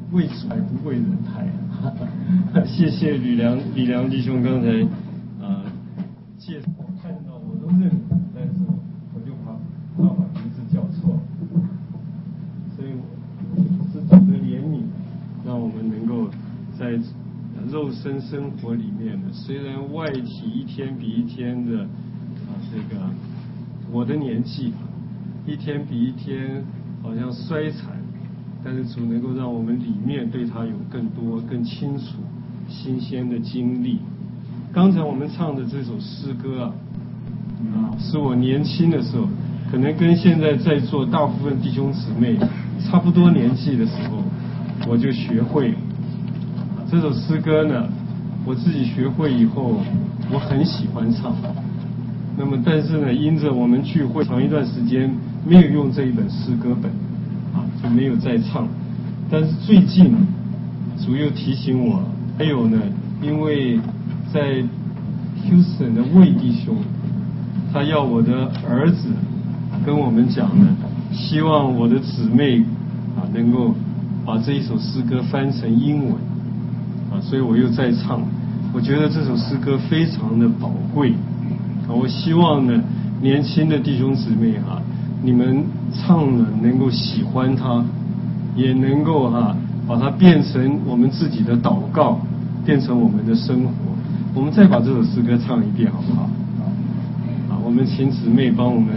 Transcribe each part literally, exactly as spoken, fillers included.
为主还不为人害。谢谢吕良李良弟兄刚才呃介绍，我看到我都认得，但是我就怕怕把名字叫错，所以是主的怜悯，让我们能够在肉身生活里面呢，虽然外体一天比一天的啊这个我的年纪一天比一天好像衰残，但是主能够让我们里面对他有更多更清楚新鲜的经历。刚才我们唱的这首诗歌啊，啊是我年轻的时候，可能跟现在在座大部分弟兄姊妹差不多年纪的时候，我就学会了这首诗歌呢。我自己学会以后，我很喜欢唱。那么，但是呢，因着我们聚会长一段时间没有用这一本诗歌本，啊，就没有再唱。但是最近，主又提醒我，还有呢，因为在 Houston 的魏弟兄，他要我的儿子跟我们讲呢，希望我的姊妹啊能够把这一首诗歌翻成英文，啊，所以我又在唱。我觉得这首诗歌非常的宝贵。我希望呢，年轻的弟兄姊妹哈、啊，你们唱了能够喜欢它，也能够哈、啊、把它变成我们自己的祷告，变成我们的生活。我们再把这首诗歌唱一遍好不好？啊，我们请姊妹帮我们，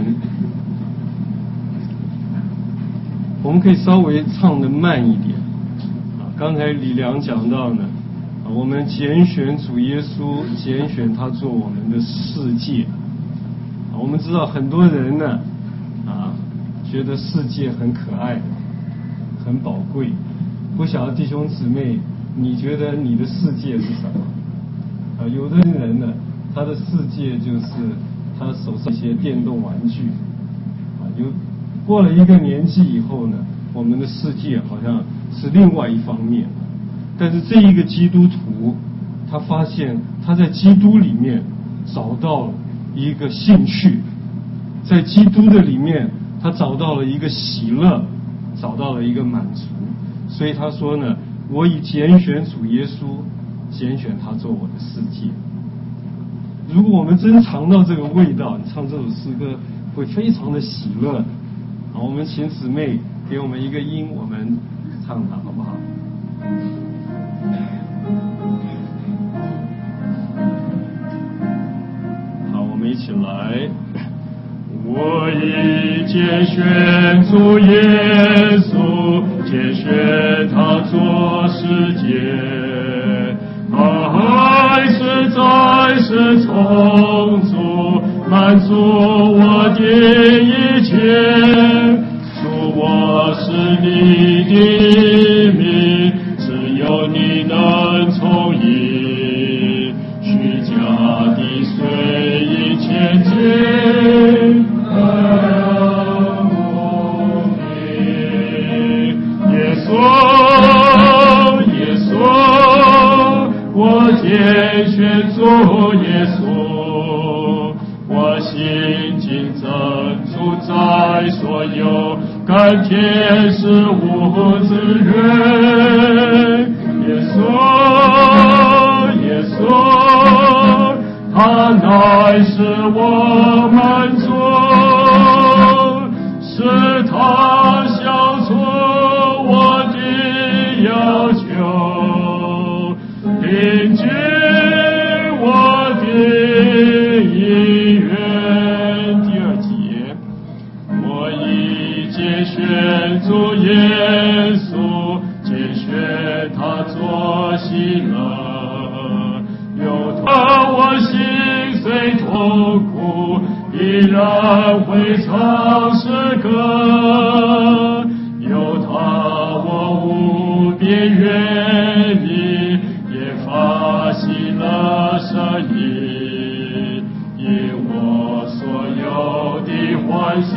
我们可以稍微唱得慢一点。啊，刚才李良讲到呢。我们拣选主耶稣，拣选他做我们的世界。啊，我们知道很多人呢，啊，觉得世界很可爱，很宝贵。不晓得弟兄姊妹，你觉得你的世界是什么？啊，有的人呢，他的世界就是他手上一些电动玩具。啊，有过了一个年纪以后呢，我们的世界好像是另外一方面。但是这一个基督徒，他发现他在基督里面找到了一个兴趣，在基督的里面他找到了一个喜乐，找到了一个满足。所以他说呢，我以拣选主耶稣，拣选他做我的世界。如果我们真尝到这个味道，你唱这首诗歌会非常的喜乐。好，我们请姊妹给我们一个音，我们唱它好不好？好，我们一起来。我已拣选主耶稣，拣选他做世界，他还是在是充足满足我的一切。主，我是你的名，只有你能从一虚假的随意前进。耶稣，耶稣，我拣选主耶稣，我心经珍珠在所有甘甜是无之人。耶稣，耶稣，他乃是我满足，是他消除我的要求，凭据我的意愿。第二节，我已拣选主耶稣，拣选他做喜乐，有他我心虽痛苦，依然会唱诗歌，有他我无边愿意，也发喜乐声音，因我所有的欢喜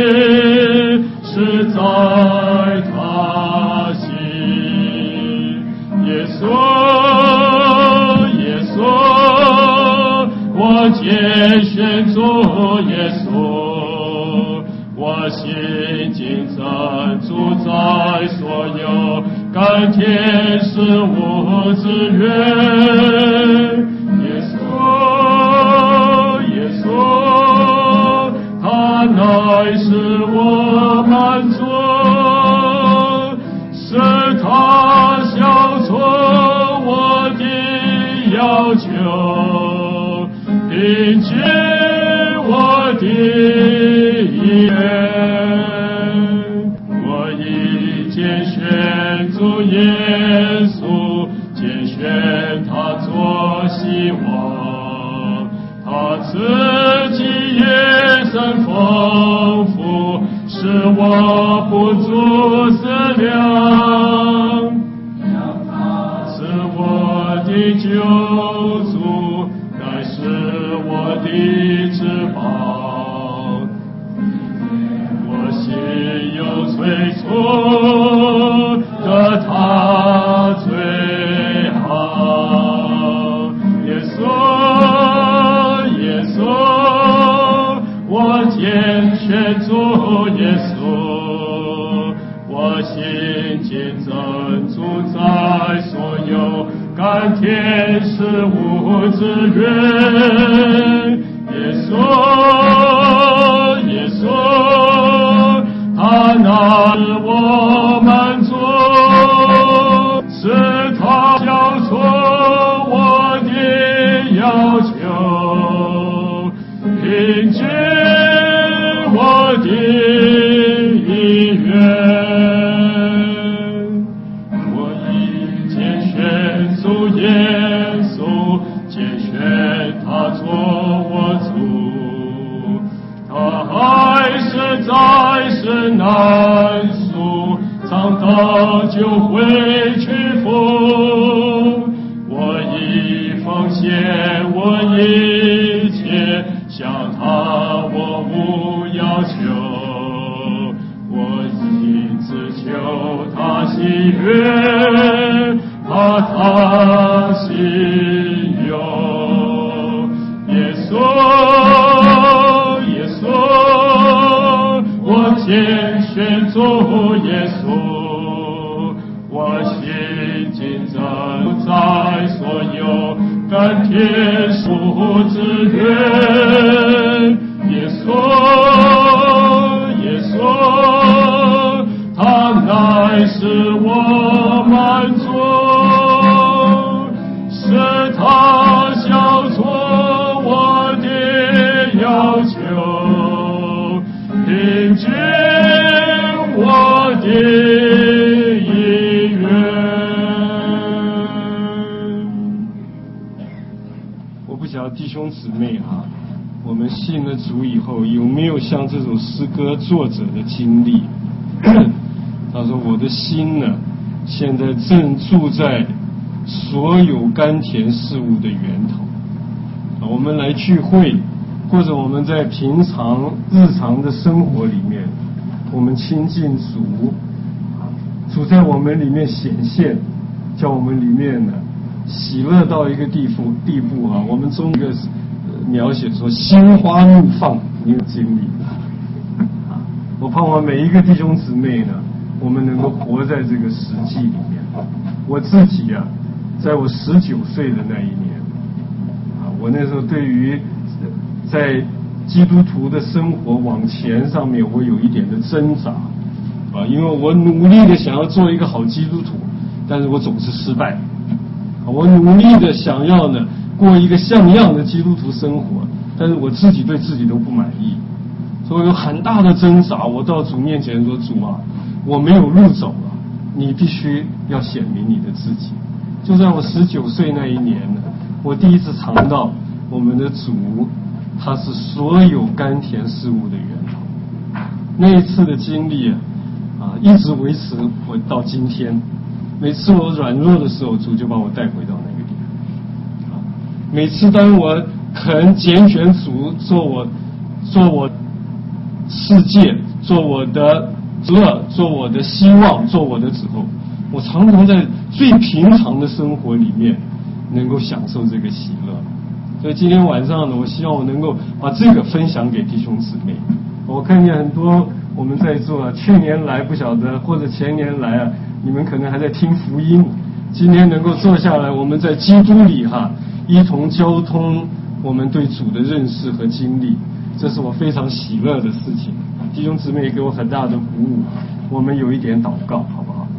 是在他心。耶稣，耶稣，我拣选主耶稣，我心经珍珠在所有甘甜是我之源。耶稣，耶稣，他乃是我满足，是他消除我的要求，并且我的意愿。我已拣选主耶稣，拣选他做希望，他自己也甚丰富，使我不足思量。是我的救主，乃是我的至宝。我心有催促的他最好。耶稣，耶稣，我拣选主耶稣，我心紧珍主在所有，甘甜是无之源。耶稣，耶稣，他乃是我满足，是他消除我的要求，并且我的意愿。我已拣选主耶稣，拣选他做我主，他还是在是难数，长大就会屈服。我已奉献我一切，向他我无要求，我已只求他喜悦，怕他心有。耶稣，耶稣，我拣选主耶稣，我心紧珍在所有，甘甜属之源。耶稣，耶稣，他乃是我满足，是他消除我的要求，并且我的意愿。我不晓得弟兄姊妹啊，我们信了主以后，有没有像这首诗歌作者的经历？他说：“我的心呢，现在正住在所有甘甜事物的源头。”啊，我们来聚会，或者我们在平常日常的生活里面，我们亲近主，主在我们里面显现，叫我们里面呢喜乐到一个地步地步啊。我们中一个描写说心花怒放，你有经历啊？我盼望每一个弟兄姊妹呢，我们能够活在这个实际里面。我自己啊，在我十九岁的那一年啊，我那时候对于在基督徒的生活往前上面，我有一点的挣扎啊，因为我努力的想要做一个好基督徒，但是我总是失败。我努力的想要呢过一个像样的基督徒生活，但是我自己对自己都不满意，所以我有很大的挣扎。我到主面前说：“主啊，我没有路走了，你必须要显明你的自己。”就在我十九岁那一年呢，我第一次尝到我们的主，他是所有甘甜事物的源头。那一次的经历啊，啊，一直维持我到今天。每次我软弱的时候，主就把我带回到那个地方。啊，每次当我肯拣选主做我做我世界，做我的乐，做我的希望，做我的指后，我常常在最平常的生活里面能够享受这个喜乐。所以今天晚上呢，我希望我能够把这个分享给弟兄姊妹。我看见很多我们在座啊，去年来不晓得，或者前年来啊， 你们可能还在听福音，今天能够坐下来，我们在基督里哈一同交通我们对主的认识和经历，这是我非常喜乐的事情。弟兄姊妹给我很大的鼓舞，我们有一点祷告好不好？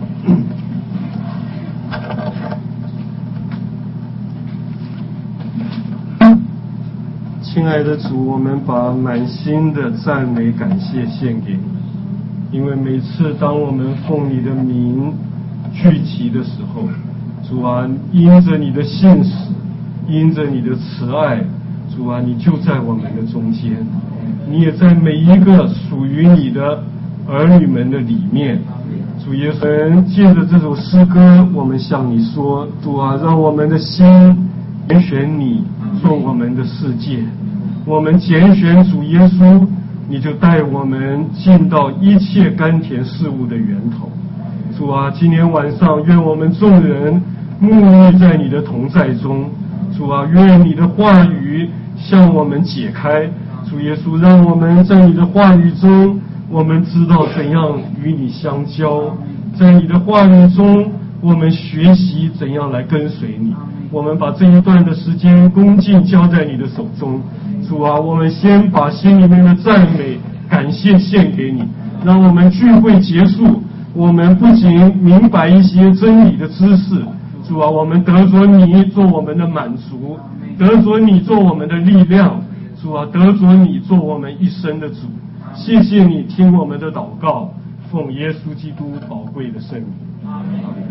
亲爱的主，我们把满心的赞美感谢献给你，因为每次当我们奉你的名聚集的时候，主啊，因着你的信使，因着你的慈爱，主啊，你就在我们的中间，你也在每一个属于你的儿女们的里面。主耶稣，借着这首诗歌，我们向你说，主啊，让我们的心拣选你做我们的世界。我们拣选主耶稣，你就带我们进到一切甘甜事物的源头。主啊，今天晚上愿我们众人沐浴在你的同在中。主啊，愿你的话语向我们解开。主耶稣，让我们在你的话语中，我们知道怎样与你相交。在你的话语中，我们学习怎样来跟随你。我们把这一段的时间恭敬交在你的手中。主啊，我们先把心里面的赞美感谢献给你，让我们聚会结束，我们不仅明白一些真理的知识，主啊，我们得着你做我们的满足，得着你做我们的力量，主啊，得着你做我们一生的主。谢谢你听我们的祷告，奉耶稣基督宝贵的圣名。阿门。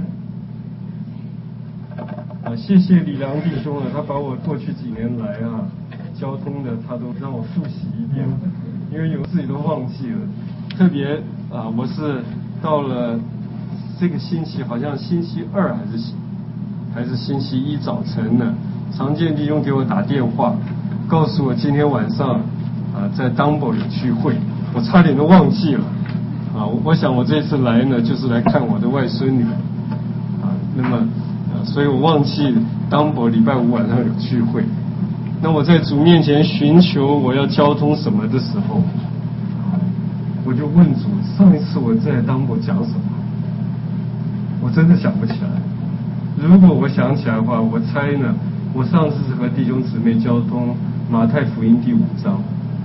啊，谢谢李良弟兄啊，他把我过去几年来啊交通的，他都让我复习一遍，因为有自己都忘记了。特别啊，我是到了这个星期，好像星期二还是还是星期一早晨呢，常见弟兄给我打电话，告诉我今天晚上啊在 Dumbo 有聚会，我差点都忘记了。啊，我想我这次来呢，就是来看我的外孙女啊，那么。所以我忘记当伯礼拜五晚上有聚会。那我在主面前寻求我要交通什么的时候，我就问主，上一次我在当伯讲什么？我真的想不起来。如果我想起来的话，我猜呢，我上次是和弟兄姊妹交通马太福音第五章。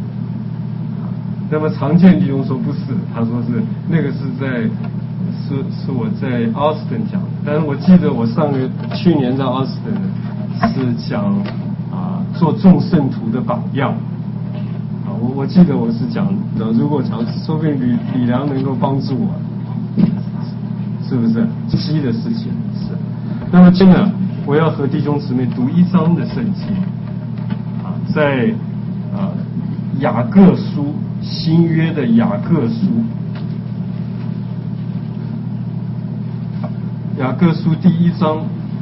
那么常见弟兄说不是，他说是那个是在。是是我在奥斯顿讲的，但是我记得我上个去年在奥斯顿是讲啊做众圣徒的榜样啊，我我记得我是讲的，如果讲，说不定李李良能够帮助我，是不是？鸡的事情是。那么今呢，我要和弟兄姊妹读一章的圣经啊，在啊雅各书，新约的雅各书。雅各书第一章，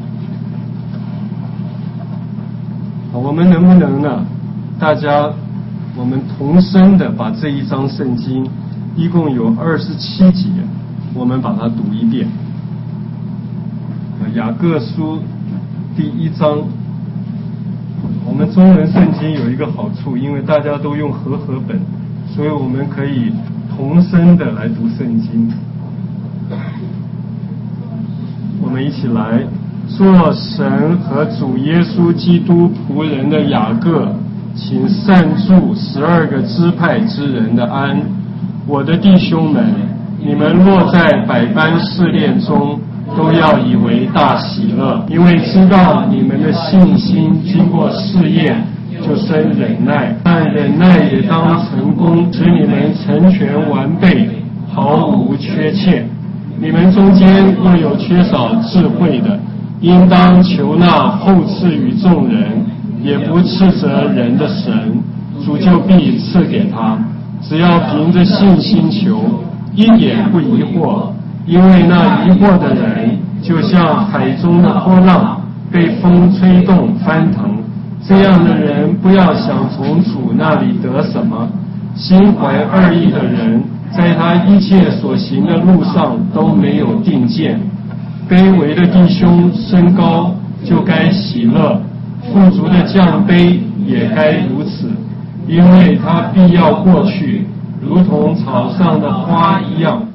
我们能不能呢？大家，我们同声的把这一章圣经，一共有二十七节，我们把它读一遍。雅各书第一章，我们中文圣经有一个好处，因为大家都用和合本，所以我们可以同声的来读圣经。我们一起来，做神和主耶稣基督仆人的雅各，请善祝十二个支派之人的安。我的弟兄们，你们若在百般试炼中，都要以为大喜乐，因为知道你们的信心经过试验，就生忍耐，但忍耐也当成功，使你们成全完备，毫无缺欠。你们中间若有缺少智慧的，应当求那厚赐予众人，也不斥责人的神，主就必赐给他。只要凭着信心求，一点不疑惑，因为那疑惑的人，就像海中的波浪，被风吹动翻腾。这样的人不要想从主那里得什么。心怀二意的人，在他一切所行的路上都没有定见。卑微的弟兄升高，就该喜乐；富足的降卑，也该如此，因为他必要过去，如同草上的花一样。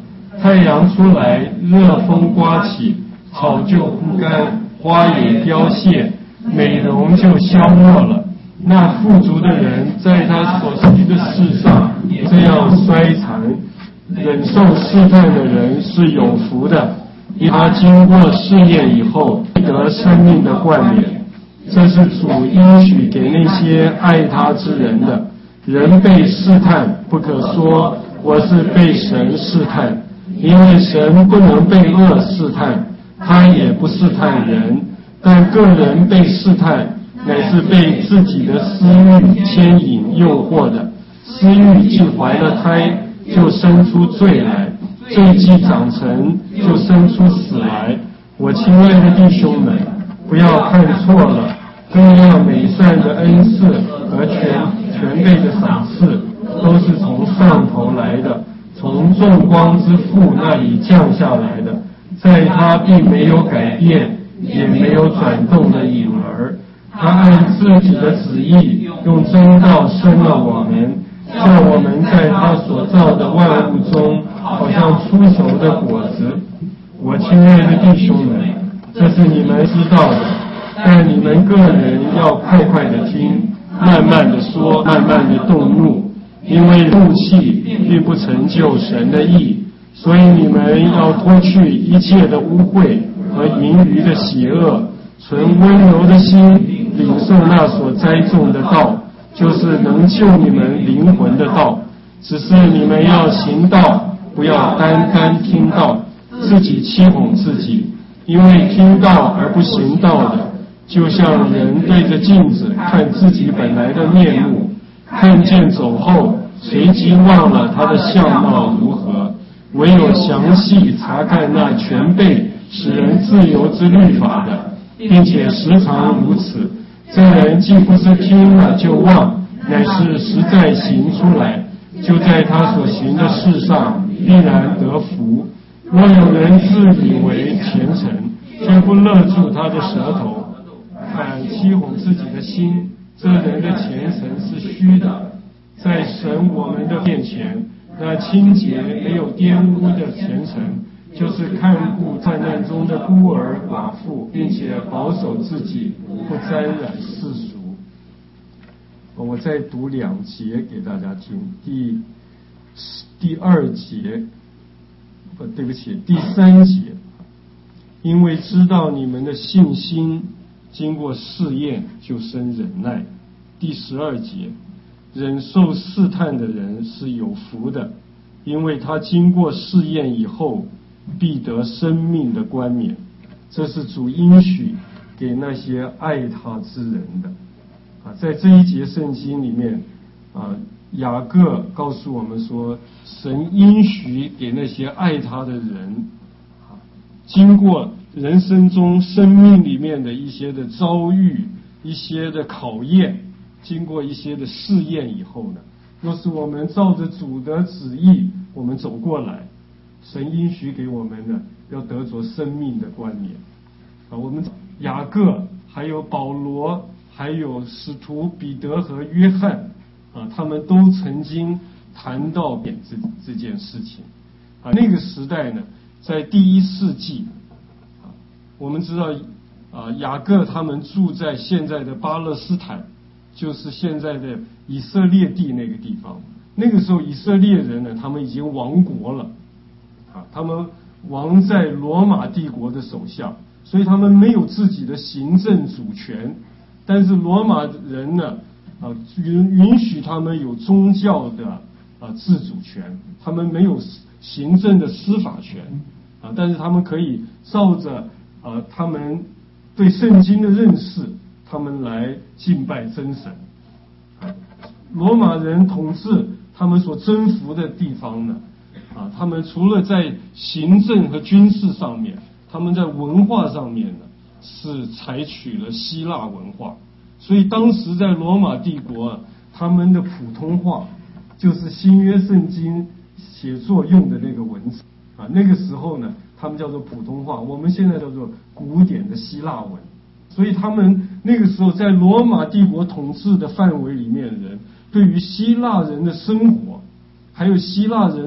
太阳出来，热风刮起，草就枯干，花也凋谢，美容就消没了。那富足的人在他所行的事上这样衰残，忍受试探的人是有福的，因他经过试验以后得生命的冠冕。这是主应许给那些爱他之人的。人被试探，不可说我是被神试探，因为神不能被恶试探，他也不试探人。但个人被试探，乃是被自己的私欲牵引诱惑的。私欲既怀了胎，就生出罪来；罪既长成，就生出死来。我亲爱的弟兄们，不要看错了，各样美善的恩赐和全全备的赏赐，都是从上头来的，从众光之父那里降下来的。在他并没有改变，也没有转动的影儿。他按自己的旨意，用真道生了我们，叫我们在他所造的万物中，好像出熟的果子。我亲爱的弟兄们，这是你们知道的，但你们个人要快快的听，慢慢的说，慢慢的动怒，因为怒气并不成就神的义。所以你们要脱去一切的污秽和盈余的邪恶，存温柔的心，领受那所栽种的道，就是能救你们灵魂的道。只是你们要行道，不要单单听道，自己欺哄自己。因为听道而不行道的，就像人对着镜子看自己本来的面目，看见走后，随即忘了他的相貌如何。唯有详细查看那全备使人自由之律法的，并且时常如此，这人既不是听了就忘，乃是实在行出来，就在他所行的事上必然得福。若有人自以为虔诚，却不勒住他的舌头，反欺哄自己的心，这人的虔诚是虚的。在神我们的面前，那清洁没有玷污的虔诚，就是看顾患难中的孤儿寡妇，并且保守自己不沾染世俗。我再读两节给大家听。第第二节，不，对不起，第三节。因为知道你们的信心经过试验，就生忍耐。第十二节，忍受试探的人是有福的，因为他经过试验以后，必得生命的冠冕。这是主应许给那些爱他之人的。啊，在这一节圣经里面，啊，雅各告诉我们说，神应许给那些爱他的人，啊，经过人生中生命里面的一些的遭遇，一些的考验，经过一些的试验以后呢，若是我们照着主的旨意我们走过来，神应许给我们呢，要得着生命的冠冕。啊，我们雅各还有保罗还有使徒彼得和约翰啊，他们都曾经谈到这这件事情。啊，那个时代呢，在第一世纪啊，我们知道啊，雅各他们住在现在的巴勒斯坦，就是现在的以色列地那个地方。那个时候以色列人呢，他们已经亡国了啊，他们亡在罗马帝国的手下，所以他们没有自己的行政主权。但是罗马人呢，啊，允允许他们有宗教的啊自主权，他们没有行政的司法权啊，但是他们可以照着啊他们对圣经的认识，他们来敬拜真神。啊，罗马人统治他们所征服的地方呢，啊，他们除了在行政和军事上面，他们在文化上面呢，是采取了希腊文化。所以当时在罗马帝国啊，他们的普通话就是新约圣经写作用的那个文字啊，那个时候呢，他们叫做普通话，我们现在叫做古典的希腊文。所以他们那个时候在罗马帝国统治的范围里面的人，对于希腊人的生活，还有希腊人的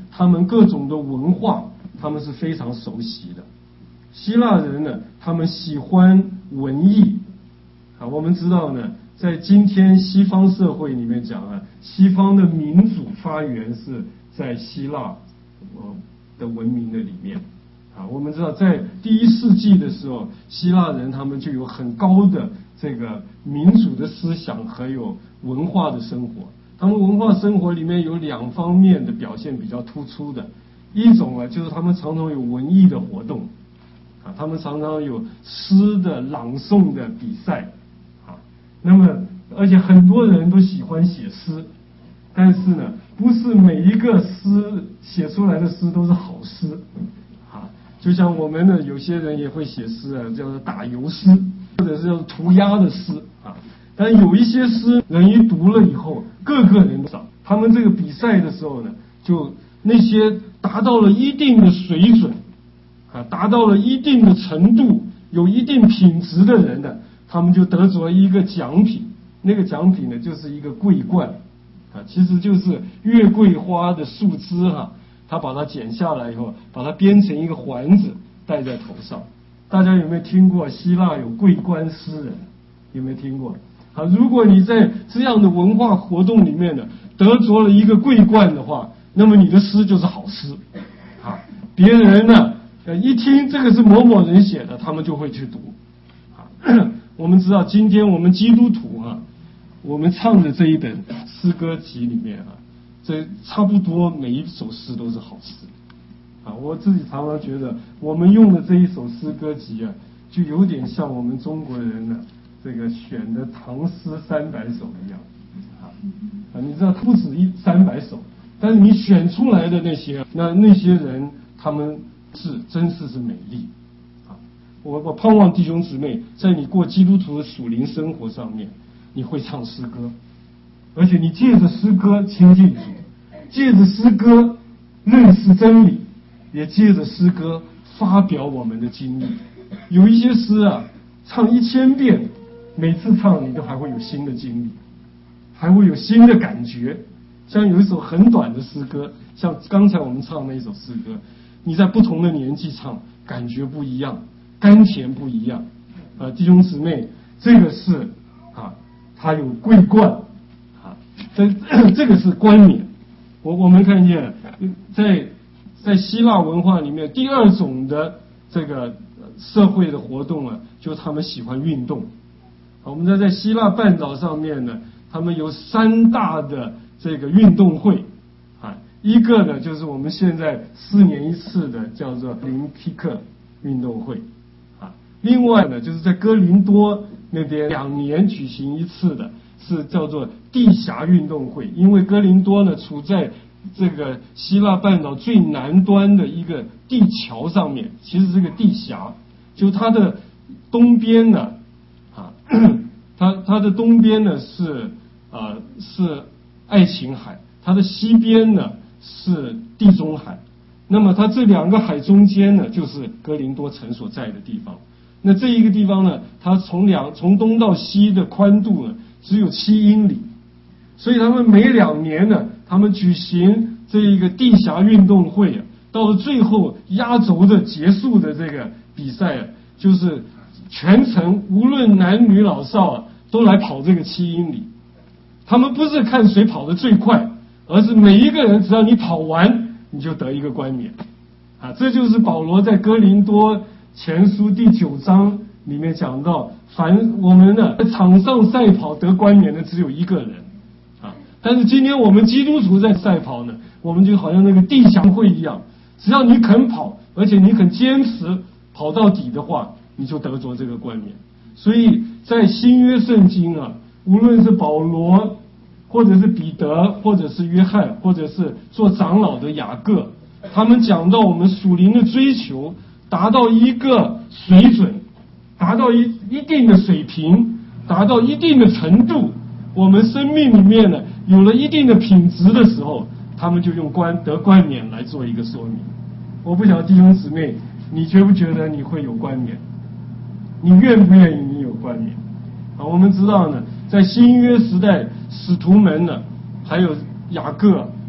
他们各种的文化，他们是非常熟悉的。希腊人呢，他们喜欢文艺啊，我们知道呢，在今天西方社会里面讲啊，西方的民主发源是在希腊呃的文明的里面啊。我们知道，在第一世纪的时候，希腊人他们就有很高的这个民主的思想，还有文化的生活。他们文化生活里面有两方面的表现比较突出的，一种啊，就是他们常常有文艺的活动啊，他们常常有诗的朗诵的比赛啊。那么，而且很多人都喜欢写诗，但是呢，不是每一个诗写出来的诗都是好诗啊。就像我们呢，有些人也会写诗啊，叫做打油诗，或者是叫涂鸦的诗啊。但有一些诗，人一读了以后，个个人都赏。他们这个比赛的时候呢，就那些达到了一定的水准啊，达到了一定的程度，有一定品质的人呢，他们就得着一个奖品。那个奖品呢，就是一个桂冠啊，其实就是月桂花的树枝哈、啊，他把它剪下来以后，把它编成一个环子戴在头上。大家有没有听过希腊有桂冠诗人？有没有听过？啊，如果你在这样的文化活动里面呢，得着了一个桂冠的话，那么你的诗就是好诗啊。别人呢，呃，一听这个是某某人写的，他们就会去读啊。我们知道，今天我们基督徒啊，我们唱的这一本诗歌集里面啊，这差不多每一首诗都是好诗啊。我自己常常觉得，我们用的这一首诗歌集啊，就有点像我们中国人呢。这个选的唐诗三百首一样啊，啊，你知道不止一三百首，但是你选出来的那些，那那些人他们是真是是美丽啊！我我盼望弟兄姊妹在你过基督徒的属灵生活上面，你会唱诗歌，而且你借着诗歌亲近主，借着诗歌认识真理，也借着诗歌发表我们的经历。有一些诗啊，唱一千遍。每次唱你都还会有新的经历，还会有新的感觉。像有一首很短的诗歌，像刚才我们唱那一首诗歌，你在不同的年纪唱，感觉不一样，甘甜不一样。啊，弟兄姊妹，这个是啊，它有桂冠啊，这这个是冠冕。我我们看见在在希腊文化里面，第二种的这个社会的活动啊，就是他们喜欢运动。我们在在希腊半岛上面呢，他们有三大的这个运动会啊，一个呢就是我们现在四年一次的叫做林匹克运动会啊，另外呢就是在哥林多那边两年举行一次的是叫做地峡运动会，因为哥林多呢处在这个希腊半岛最南端的一个地桥上面，其实是个地峡，就它的东边呢。它它的东边呢是啊、呃、是爱琴海，它的西边呢是地中海。那么它这两个海中间呢，就是哥林多城所在的地方。那这一个地方呢，它从两从东到西的宽度呢只有七英里，所以他们每两年呢，他们举行这一个地峡运动会啊，到了最后压轴的结束的这个比赛啊，就是全程无论男女老少啊，都来跑这个七英里。他们不是看谁跑得最快，而是每一个人只要你跑完，你就得一个冠冕啊！这就是保罗在哥林多前书第九章里面讲到，凡我们呢场上赛跑得冠冕的只有一个人啊，但是今天我们基督徒在赛跑呢，我们就好像那个地峡会一样，只要你肯跑，而且你肯坚持跑到底的话，你就得着这个冠冕。所以在新约圣经啊，无论是保罗，或者是彼得，或者是约翰，或者是做长老的雅各，他们讲到我们属灵的追求达到一个水准，达到一一定的水平，达到一定的程度，我们生命里面呢有了一定的品质的时候，他们就用冠得冠冕来做一个说明。我不晓得弟兄姊妹，你觉不觉得你会有冠冕？你愿不愿意你有冠冕？啊，我们知道呢，在新约时代，使徒们呢，还有雅各，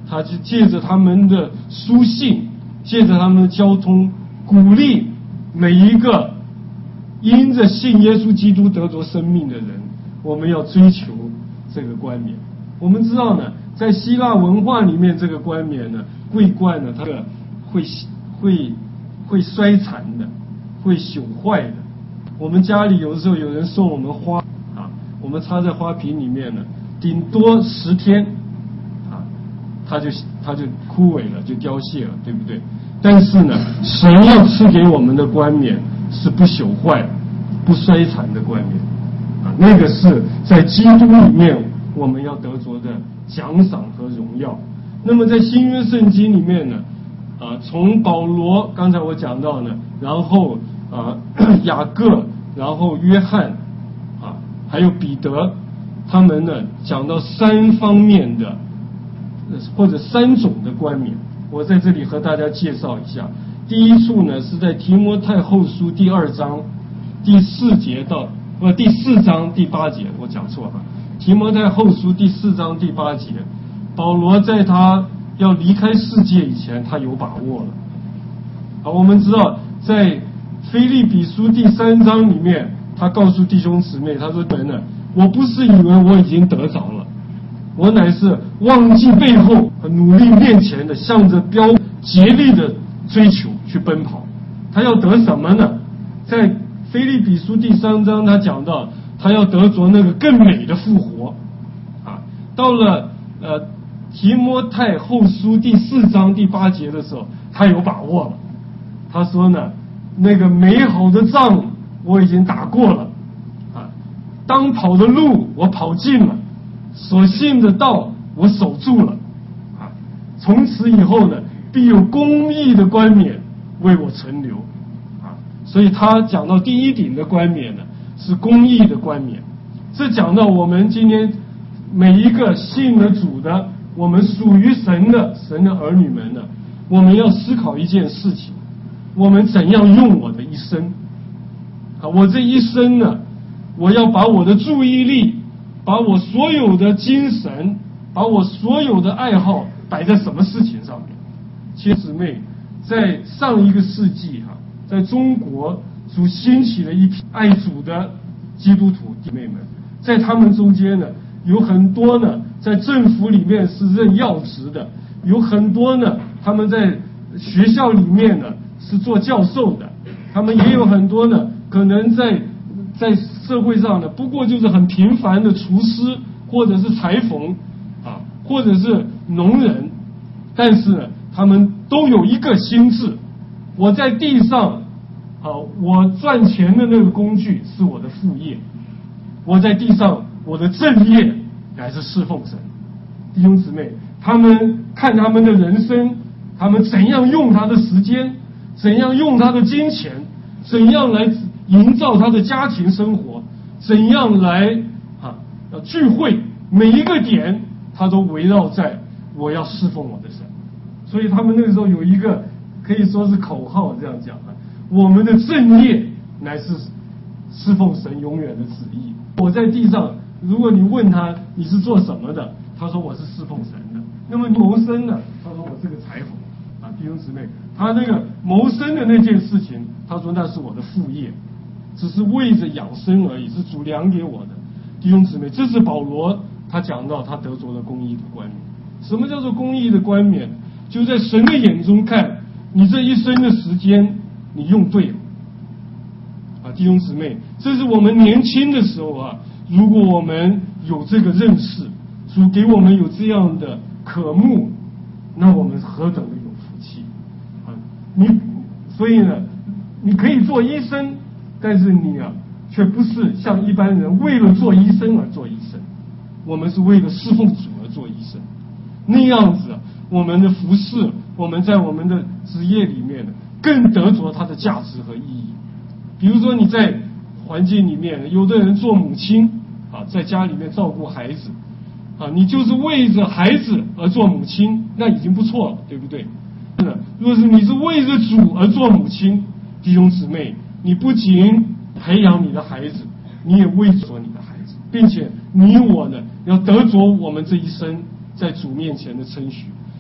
他就借着他们的书信，借着他们的交通，鼓励每一个因着信耶稣基督得着生命的人，我们要追求这个冠冕。我们知道呢，在希腊文化里面，这个冠冕呢，桂冠呢，它的会会会衰残的，会朽坏的。我们家里有的时候有人送我们花啊，我们插在花瓶里面呢，顶多十天啊，它就它就枯萎了，就凋谢了，对不对？但是呢，神要赐给我们的冠冕是不朽坏、不衰残的冠冕啊，那个是在基督里面我们要得着的奖赏和荣耀。那么在新约圣经里面呢，啊，从保罗刚才我讲到呢，然后啊雅各，然后约翰，啊还有彼得，他们呢讲到三方面的或者三种的冠冕，我在这里和大家介绍一下。第一处呢是在提摩太后书第二章第四节到不第四章第八节，我讲错了。提摩太后书第四章第八节，保罗在他要离开世界以前，他有把握了。好，我们知道在腓立比书第三章里面，他告诉弟兄姊妹，他说：“人呢，我不是以为我已经得着了，我乃是忘记背后，努力面前的，向着标竭力的追求去奔跑。”他要得什么呢？在腓立比书第三章，他讲到他要得着那个更美的复活啊。到了呃提摩太后书第四章第八节的时候，他有把握了。他说呢，那个美好的仗我已经打过了啊，当跑的路我跑尽了，所信的道我守住了啊，从此以后呢，必有公义的冠冕为我存留啊。所以他讲到第一顶的冠冕呢，是公义的冠冕。这讲到我们今天每一个信了主的，我们属于神的神的儿女们呢，我们要思考一件事情：我们怎样用我的一生啊？我这一生呢，我要把我的注意力，把我所有的精神，把我所有的爱好摆在什么事情上面？亲姊妹，在上一个世纪哈、啊，在中国主兴起了一批爱主的基督徒弟妹们，在他们中间呢，有很多呢在政府里面是任要职的，有很多呢他们在学校里面呢是做教授的，他们也有很多呢可能在在社会上呢，不过就是很平凡的厨师或者是裁缝啊，或者是农人，但是呢他们都有一个心志：我在地上啊，我赚钱的那个工具是我的副业，我在地上我的正业乃是侍奉神。弟兄姊妹，他们看他们的人生，他们怎样用他的时间，怎样用他的金钱，怎样来营造他的家庭生活，怎样来啊聚会，每一个点他都围绕在我要侍奉我的神。所以他们那个时候有一个可以说是口号，这样讲啊：我们的正业乃是侍奉神永远的旨意。我在地上，如果你问他你是做什么的，他说我是侍奉神的。那么谋生呢？他说我是个裁缝啊。弟兄姊妹，他那个谋生的那件事情，他说那是我的副业，只是为着养生而已，是主粮给我的。弟兄姊妹，这是保罗他讲到他得着了公义的冠冕。什么叫做公义的冠冕？就在神的眼中看，你这一生的时间你用对了啊。弟兄姊妹，这是我们年轻的时候啊，如果我们有这个认识，主给我们有这样的渴慕，那我们何等的有福气啊！你所以呢，你可以做医生，但是你啊，却不是像一般人为了做医生而做医生，我们是为了侍奉主而做医生。那样子啊，我们的服侍，我们在我们的职业里面呢，更得着它的价值和意义。比如说你在环境里面，有的人做母亲啊，在家里面照顾孩子啊，你就是为着孩子而做母亲，那已经不错了，对不对？若是你是为着主而做母亲，弟兄姊妹，你不仅培养你的孩子，你也为着你的孩子，并且你我呢，要得着我们这一生在主面前的称许。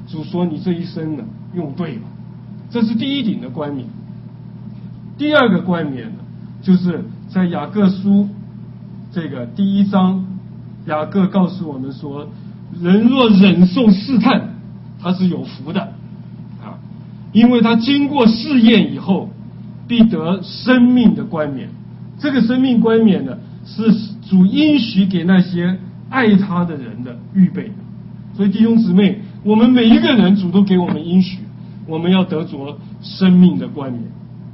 主说你这一生呢用对了，这是第一顶的冠冕。第二个冠冕呢，就是在雅各书这个第一章，雅各告诉我们说，人若忍受试探，他是有福的啊，因为他经过试验以后，必得生命的冠冕。这个生命冠冕呢，是主应许给那些爱他的人的预备的。所以弟兄姊妹，我们每一个人主都给我们应许，我们要得着生命的冠冕。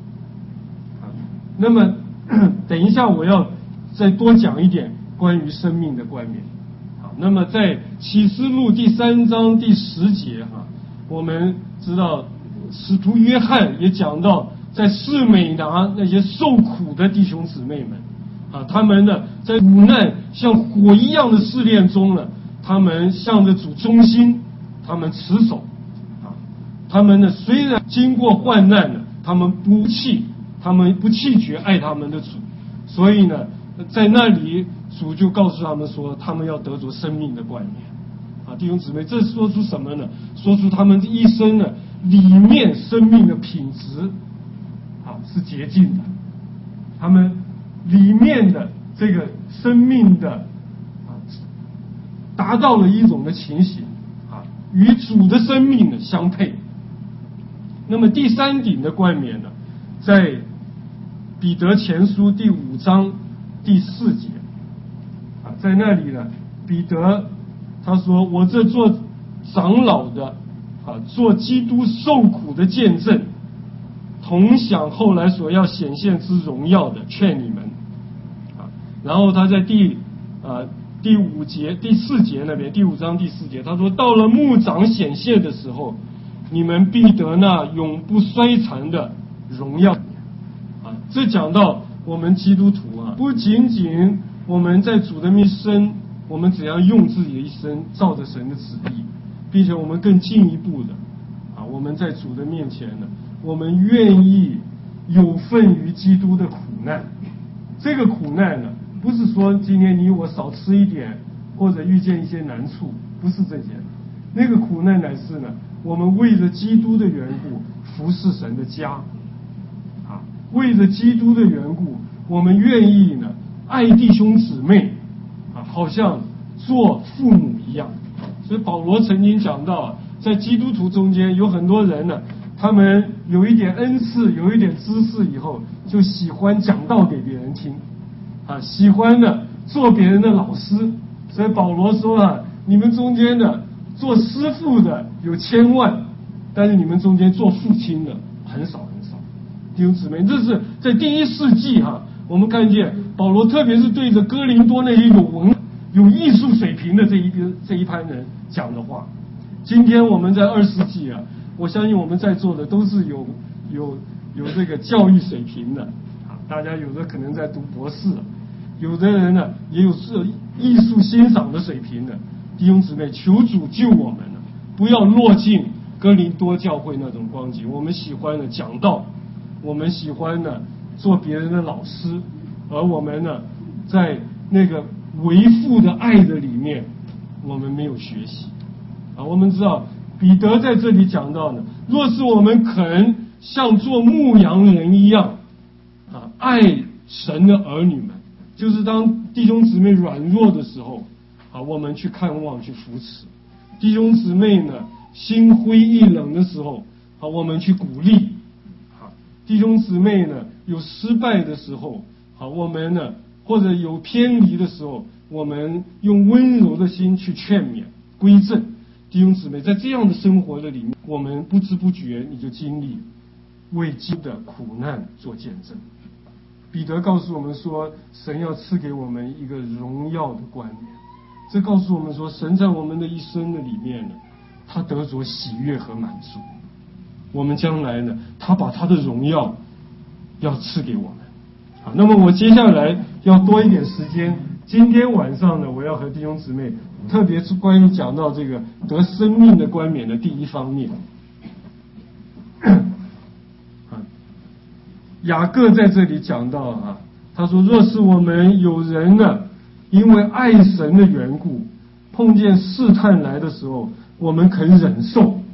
那么等一下我要再多讲一点关于生命的冠冕。好，那么在启示录第三章第十节哈，我们知道使徒约翰也讲到，在士美拿那些受苦的弟兄姊妹们啊，他们呢在苦难像火一样的试炼中呢，他们向着主忠心，他们持守啊，他们呢虽然经过患难呢，他们不弃。他们不弃绝爱他们的主，所以呢，在那里主就告诉他们说，他们要得着生命的冠冕。啊，弟兄姊妹，这说出什么呢？说出他们一生呢里面生命的品质，啊是洁净的，他们里面的这个生命的啊达到了一种的情形，啊与主的生命呢相配。那么第三顶的冠冕呢，在彼得前书第五章第四节啊，在那里呢，彼得他说：“我这做长老的啊，做基督受苦的见证，同享后来所要显现之荣耀的，劝你们啊。”然后他在第啊第五节第四节那边，第五章第四节，他说：“到了牧长显现的时候，你们必得那永不衰残的荣耀。”这讲到我们基督徒啊，不仅仅我们在主的一生，我们怎样用自己的一生照着神的旨意，并且我们更进一步的啊，我们在主的面前呢，我们愿意有份于基督的苦难。这个苦难呢，不是说今天你我少吃一点，或者遇见一些难处，不是这些。那个苦难乃是呢，我们为着基督的缘故服侍神的家。为着基督的缘故，我们愿意呢爱弟兄姊妹啊，好像做父母一样。所以保罗曾经讲到啊，在基督徒中间有很多人呢，他们有一点恩赐，有一点知识以后，就喜欢讲道给别人听啊，喜欢呢做别人的老师。所以保罗说啊，你们中间的做师傅的有千万，但是你们中间做父亲的很少。弟兄姊妹，这是在第一世纪哈、啊，我们看见保罗特别是对着哥林多那些有文、有艺术水平的这一边这一班人讲的话。今天我们在二世纪啊，我相信我们在座的都是有有有这个教育水平的啊，大家有的可能在读博士，有的人呢也有是艺术欣赏的水平的。弟兄姊妹，求主救我们了，不要落进哥林多教会那种光景。我们喜欢的讲道。我们喜欢呢做别人的老师，而我们呢在那个为父的爱的里面，我们没有学习啊。我们知道彼得在这里讲到呢，若是我们肯像做牧羊人一样啊，爱神的儿女们，就是当弟兄姊妹软弱的时候啊，我们去看望去扶持；弟兄姊妹呢心灰意冷的时候啊，我们去鼓励。弟兄姊妹呢，有失败的时候，好，我们呢，或者有偏离的时候，我们用温柔的心去劝勉、归正。弟兄姊妹，在这样的生活的里面，我们不知不觉你就经历为基督的苦难做见证。彼得告诉我们说，神要赐给我们一个荣耀的冠冕。这告诉我们说，神在我们的一生的里面呢，他得着喜悦和满足。我们将来呢，他把他的荣耀要赐给我们。好，那么我接下来要多一点时间。今天晚上呢，我要和弟兄姊妹，特别是关于讲到这个得生命的冠冕的第一方面。雅各在这里讲到啊，他说：若是我们有人呢，因为爱神的缘故，碰见试探来的时候，我们肯忍受。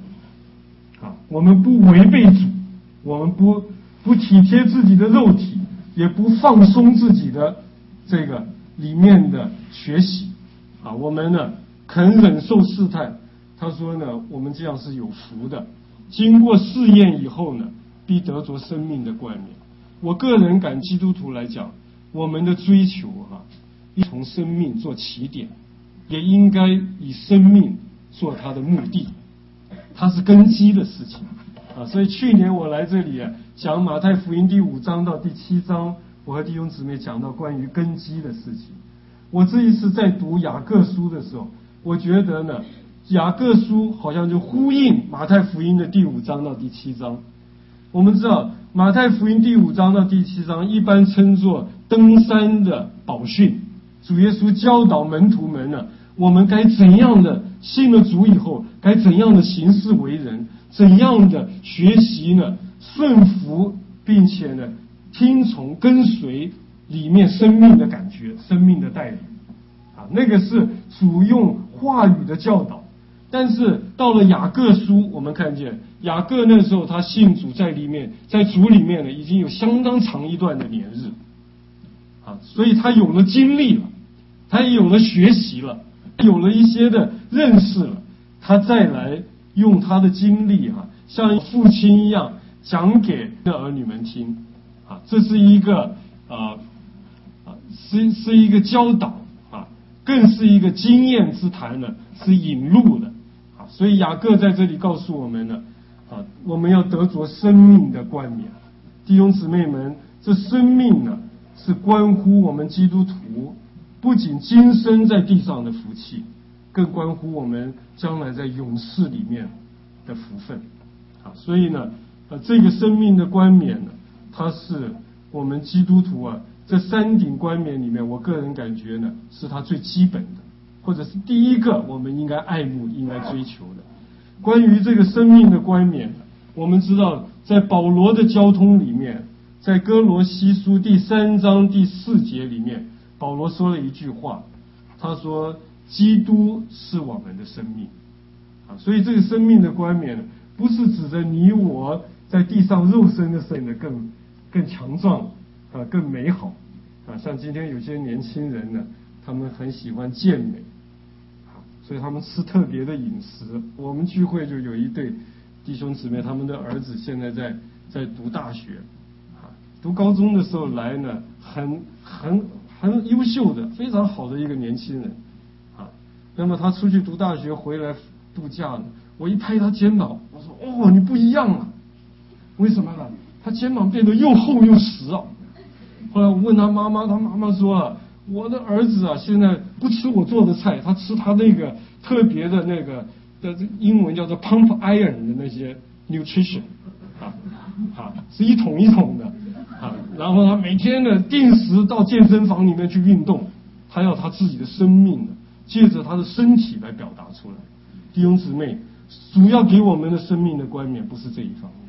我们不违背主，我们不不体贴自己的肉体，也不放松自己的这个里面的学习啊，我们呢肯忍受试探。他说呢，我们这样是有福的，经过试验以后呢，必得着生命的冠冕。我个人感基督徒来讲，我们的追求啊，应从生命做起点，也应该以生命做它的目的，它是根基的事情啊。所以去年我来这里啊，讲马太福音第五章到第七章，我和弟兄姊妹讲到关于根基的事情。我这一次在读雅各书的时候，我觉得呢，雅各书好像就呼应马太福音的第五章到第七章。我们知道马太福音第五章到第七章一般称作登山的宝训，主耶稣教导门徒们呢，我们该怎样的信了主以后，该怎样的行事为人，怎样的学习呢，顺服并且呢听从跟随里面生命的感觉，生命的带领啊，那个是主用话语的教导。但是到了雅各书，我们看见雅各那时候他信主，在里面在主里面呢已经有相当长一段的年日啊，所以他有了经历了，他也有了学习了，有了一些的认识了，他再来用他的经历啊，像父亲一样讲给儿女们听啊，这是一个啊啊是是一个教导啊，更是一个经验之谈呢，是引路的。所以雅各在这里告诉我们呢，啊，我们要得着生命的冠冕。弟兄姊妹们，这生命呢，是关乎我们基督徒不仅今生在地上的福气，更关乎我们将来在永世里面的福分。啊，所以呢，呃，这个生命的冠冕呢，它是我们基督徒啊，这三顶冠冕里面，我个人感觉呢，是它最基本的。或者是第一个我们应该爱慕应该追求的。关于这个生命的冠冕，我们知道在保罗的交通里面，在哥罗西书第三章第四节里面，保罗说了一句话，他说基督是我们的生命啊，所以这个生命的冠冕不是指着你我在地上肉身的变得更更强壮啊，更美好啊，像今天有些年轻人呢，他们很喜欢健美，所以他们吃特别的饮食。我们聚会就有一对弟兄姊妹，他们的儿子现在在在读大学，啊，读高中的时候来呢，很很很优秀的，非常好的一个年轻人，啊，那么他出去读大学回来度假呢，我一拍他肩膀，我说哦，你不一样了，为什么呢？他肩膀变得又厚又实啊。后来我问他妈妈，他妈妈说了，我的儿子啊，现在不吃我做的菜，他吃他那个特别的那个的英文叫做 pump iron 的那些 nutrition 啊啊，是一桶一桶的啊。然后他每天呢定时到健身房里面去运动，他要他自己的生命呢，借着他的身体来表达出来。弟兄姊妹，主要给我们的生命的冠冕不是这一方面。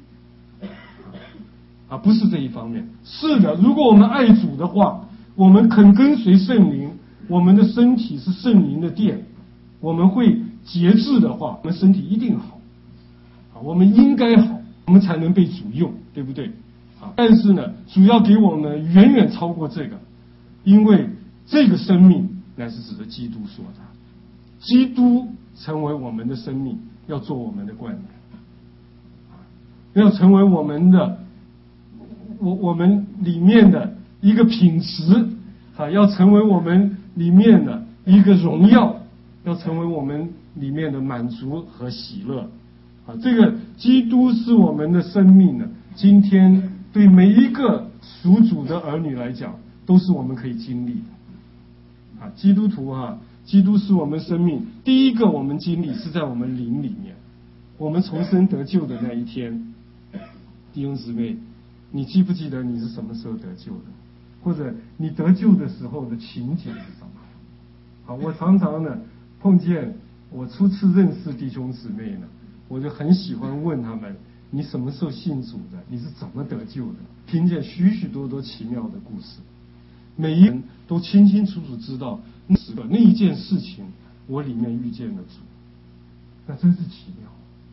啊，不是这一方面。是的，如果我们爱主的话，我们肯跟随圣灵，我们的身体是圣灵的殿，我们会节制的话，我们身体一定好。啊，我们应该好，我们才能被主用，对不对？啊，但是呢，主要给我们远远超过这个，因为这个生命乃是指着基督说的，基督成为我们的生命，要做我们的冠冕，要成为我们的。我我们里面的一个品质啊，要成为我们里面的一个荣耀，要成为我们里面的满足和喜乐啊。这个基督是我们的生命呢，今天对每一个属主的儿女来讲，都是我们可以经历的啊。基督徒啊，基督是我们生命第一个我们经历是在我们灵里面，我们重生得救的那一天。弟兄姊妹，你记不记得你是什么时候得救的？或者你得救的时候的情景是什么？好，我常常呢碰见我初次认识弟兄姊妹呢，我就很喜欢问他们：你什么时候信主的？你是怎么得救的？听见许许多多奇妙的故事，每一人都清清楚楚知道那时那一件事情，我里面遇见了主，那真是奇妙。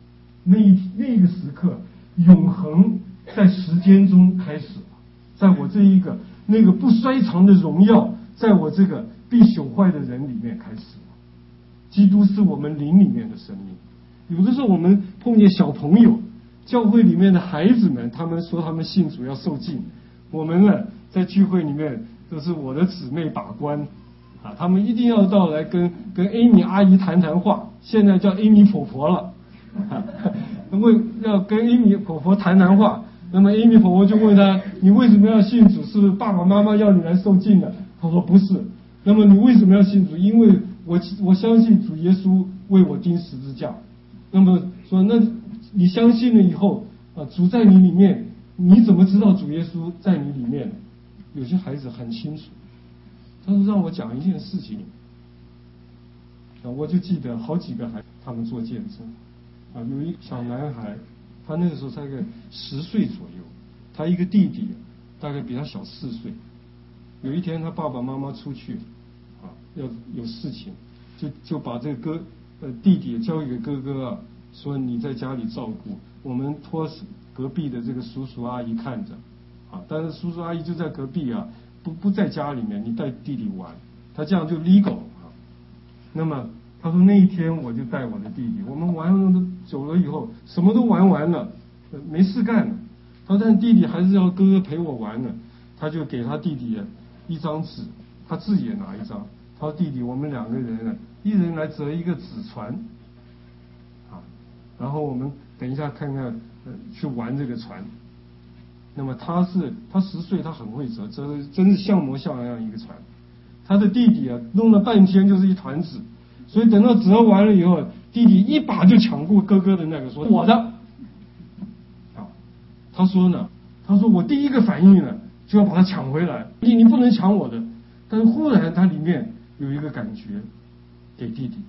那一那个时刻，永恒在时间中开始了，在我这一个那个不衰长的荣耀，在我这个必朽坏的人里面开始了。基督是我们灵里面的生命。有的时候我们碰见小朋友，教会里面的孩子们，他们说他们信主要受浸，我们呢在聚会里面都是我的姊妹把关啊，他们一定要到来跟跟 Amy 阿姨谈谈话，现在叫 Amy 婆婆了，啊，问要跟 Amy 婆婆谈谈话，那么 Amy 婆婆就问他，你为什么要信主？是不是爸爸妈妈要你来受浸的？他说不是。那么你为什么要信主？因为我我相信主耶稣为我钉十字架。那么说，那你相信了以后啊，主在你里面，你怎么知道主耶稣在你里面？有些孩子很清楚，他说让我讲一件事情啊，我就记得好几个孩子他们做见证啊，有一小男孩，他那个时候大概十岁左右，他一个弟弟大概比他小四岁。有一天他爸爸妈妈出去啊，要有事情，就就把这个哥呃弟弟交给哥哥啊，说你在家里照顾，我们托隔壁的这个叔叔阿姨看着啊，但是叔叔阿姨就在隔壁啊，不不在家里面，你带弟弟玩，他这样就 legal 啊。那么他说那一天我就带我的弟弟，我们玩了久了以后，什么都玩完了，没事干了。他说但弟弟还是要哥哥陪我玩呢，他就给他弟弟一张纸，他自己也拿一张。他说弟弟，我们两个人呢，一人来折一个纸船，啊，然后我们等一下看看，呃，去玩这个船。那么他是他十岁，他很会折，折的真是像模像样一个船。他的弟弟啊，弄了半天就是一团纸，所以等到折完了以后，弟弟一把就抢过哥哥的那个，说我的。啊，他说呢，他说我第一个反应呢，就要把它抢回来，你你不能抢我的。但是忽然他里面有一个感觉给弟弟，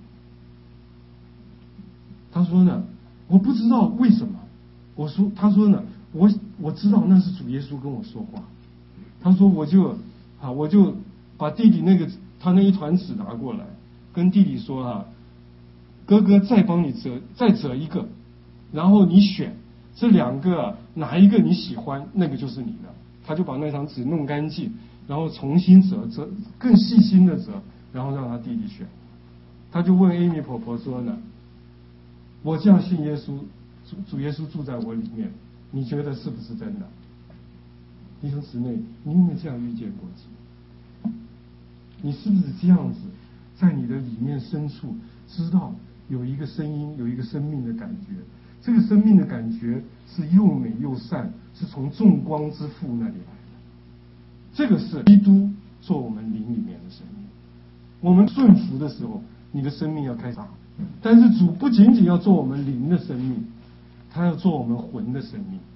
他说呢，我不知道为什么，我说他说呢，我我知道那是主耶稣跟我说话。他说我就啊我就把弟弟那个他那一团纸拿过来，跟弟弟说啊，哥哥再帮你折再折一个，然后你选这两个啊哪一个你喜欢，那个就是你的。他就把那张纸弄干净，然后重新折折更细心的折，然后让他弟弟选。他就问 Amy 婆婆说呢，我这样信耶稣，主主耶稣住在我里面，你觉得是不是真的？弟兄姊妹，你有没有这样遇见过自己？你是不是这样子，在你的里面深处知道有一个声音，有一个生命的感觉？这个生命的感觉是又美又善，是从众光之父那里来的。这个是基督做我们灵里面的生命。我们顺服的时候，你的生命要开打。但是主不仅仅要做我们灵的生命，他要做我们魂的生命。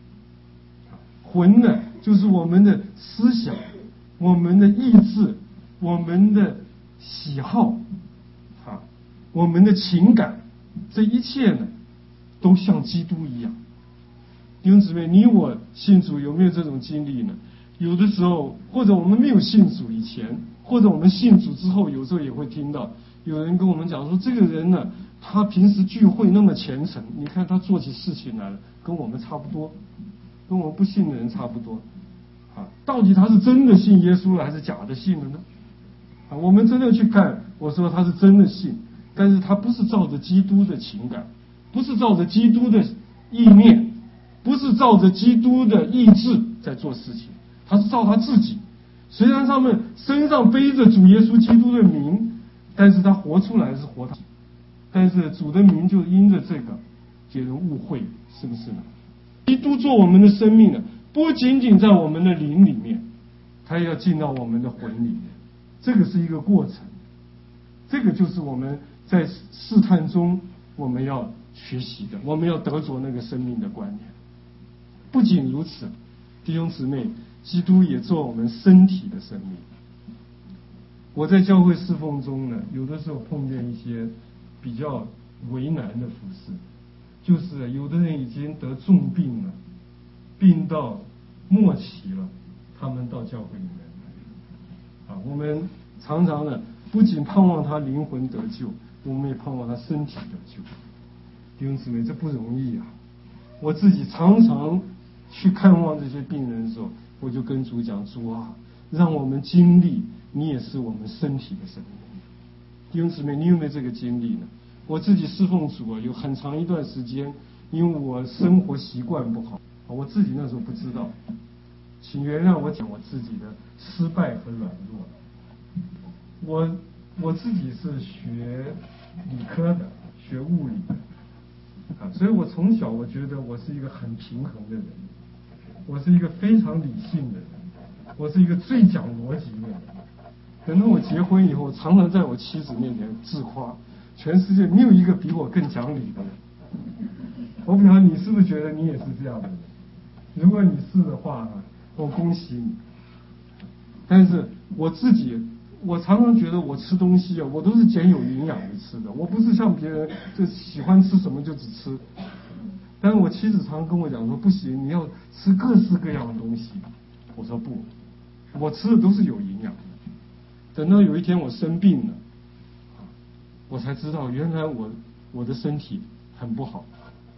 魂呢，就是我们的思想、我们的意志、我们的喜好啊，我们的情感，这一切呢，都像基督一样。弟兄姊妹，你我信主有没有这种经历呢？有的时候，或者我们没有信主以前，或者我们信主之后，有时候也会听到有人跟我们讲说，这个人呢，他平时聚会那么虔诚，你看他做起事情来了，跟我们差不多，跟我们不信的人差不多。啊，到底他是真的信耶稣了，还是假的信了呢？啊，我们真的去看，我说他是真的信，但是他不是照着基督的情感，不是照着基督的意念，不是照着基督的意志在做事情，他是照他自己。虽然他们身上背着主耶稣基督的名，但是他活出来是活他，但是主的名就因着这个给人误会，是不是呢？基督做我们的生命呢，不仅仅在我们的灵里面，他要进到我们的魂里面，这个是一个过程。这个就是我们在试探中我们要学习的，我们要得着那个生命的观念。不仅如此，弟兄姊妹，基督也做我们身体的生命。我在教会侍奉中呢，有的时候碰见一些比较为难的服事，就是有的人已经得重病了，病到末期了，他们到教会里面来啊，我们常常呢，不仅盼望他灵魂得救，我们也盼望他身体得救。 弟兄姊妹，这不容易啊！我自己常常去看望这些病人的时候，我就跟主讲：主啊，让我们经历你也是我们身体的生命。弟兄姊妹，你有没有这个经历呢？我自己侍奉主啊，有很长一段时间，因为我生活习惯不好，我自己那时候不知道，请原谅我讲我自己的失败和软弱。我我自己是学理科的，学物理的。啊，所以我从小我觉得我是一个很平衡的人，我是一个非常理性的人，我是一个最讲逻辑的人。等到我结婚以后，常常在我妻子面前自夸，全世界没有一个比我更讲理的人。我不晓得你是不是觉得你也是这样的人？如果你是的话，我恭喜你。但是我自己。我常常觉得我吃东西啊，我都是捡有营养的吃的，我不是像别人就喜欢吃什么就只吃。但是我妻子常常跟我讲说，不行，你要吃各式各样的东西。我说不，我吃的都是有营养的。等到有一天我生病了，我才知道原来我我的身体很不好。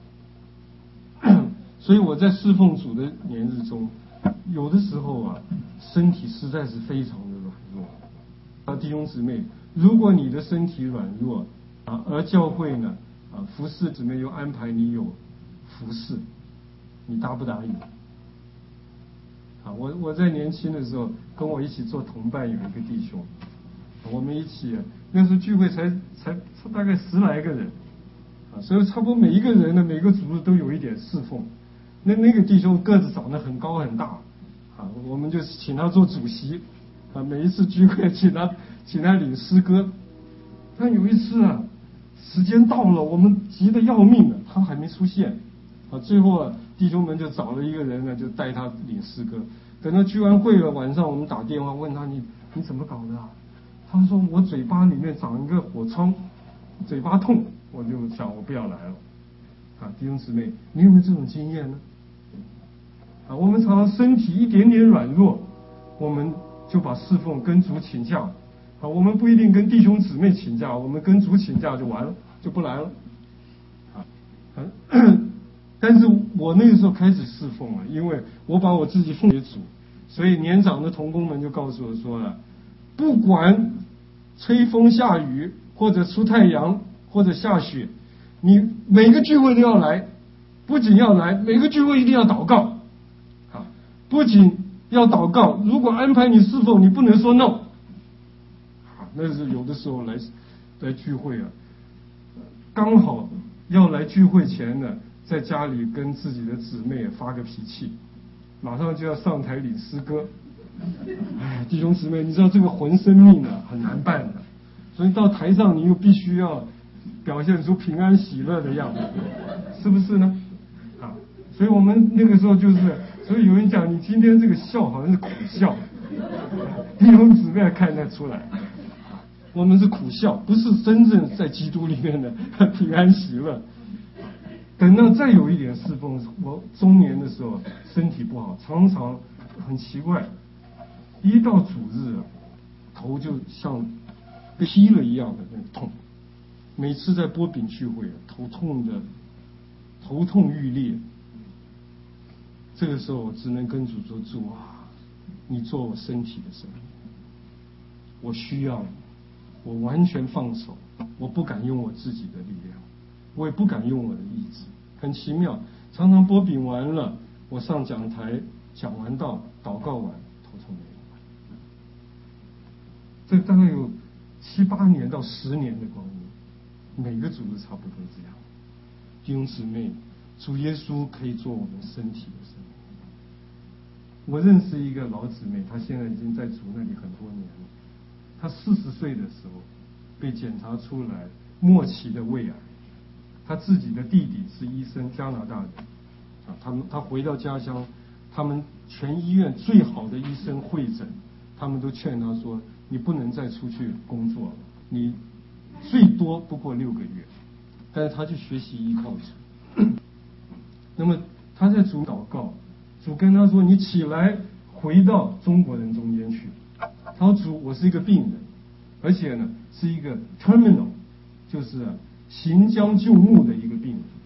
所以我在侍奉主的年日中，有的时候啊，身体实在是非常的软弱。啊，弟兄姊妹，如果你的身体软弱啊，而教会呢啊服侍姊妹又安排你有服侍，你答不答应？啊，我我在年轻的时候跟我一起做同伴有一个弟兄，我们一起那时候聚会才才大概十来个人，啊，所以差不多每一个人呢每个组织都有一点侍奉。那那个弟兄个子长得很高很大，啊，我们就请他做主席。啊，每一次聚会请他请他领诗歌，但有一次啊，时间到了，我们急得要命了，他还没出现，啊，最后啊，弟兄们就找了一个人呢，就带他领诗歌。等到聚完会了，晚上我们打电话问他，你你怎么搞的啊？他说我嘴巴里面长一个火疮，嘴巴痛。我就想我不要来了。啊，弟兄姊妹，你有没有这种经验呢？啊，我们常常身体一点点软弱，我们就把侍奉跟主请假，啊，我们不一定跟弟兄姊妹请假，我们跟主请假就完了，就不来了，啊，啊但是我那个时候开始侍奉了，因为我把我自己奉给主，所以年长的同工们就告诉我说了，不管吹风下雨，或者出太阳，或者下雪，你每个聚会都要来，不仅要来，每个聚会一定要祷告，啊，不仅要祷告，如果安排你侍奉，你不能说 no。啊，那是有的时候来来聚会啊，刚好要来聚会前呢，在家里跟自己的姊妹发个脾气，马上就要上台领诗歌。哎，弟兄姊妹，你知道这个魂生命啊很难办的，所以到台上你又必须要表现出平安喜乐的样子，是不是呢？啊，所以我们那个时候就是。所以有人讲，你今天这个笑好像是苦笑，弟兄姊妹看得出来，我们是苦笑，不是真正在基督里面的平安喜乐。等到再有一点侍奉，我中年的时候身体不好，常常很奇怪，一到主日，头就像被劈了一样的那个痛，每次在波饼聚会，头痛的头痛欲裂。这个时候我只能跟主说，主啊，你做我身体的生命，我需要你，我完全放手，我不敢用我自己的力量，我也不敢用我的意志。很奇妙，常常波饼完了，我上讲台讲完道，祷告完，头痛没有。这大概有七八年到十年的光阴，每个组织差不多这样。弟兄姊妹，主耶稣可以做我们身体的生命。我认识一个老姊妹，她现在已经在主那里很多年了。她四十岁的时候被检查出来末期的胃癌，她自己的弟弟是医生，加拿大人啊，他们他回到家乡，他们全医院最好的医生会诊，他们都劝他说，你不能再出去工作了，你最多不过六个月。但是他去学习依靠主。那么他在主祷告，主跟他说，你起来回到中国人中间去。他说，主，我是一个病人，而且呢是一个 terminal， 就是行将就木的一个病人。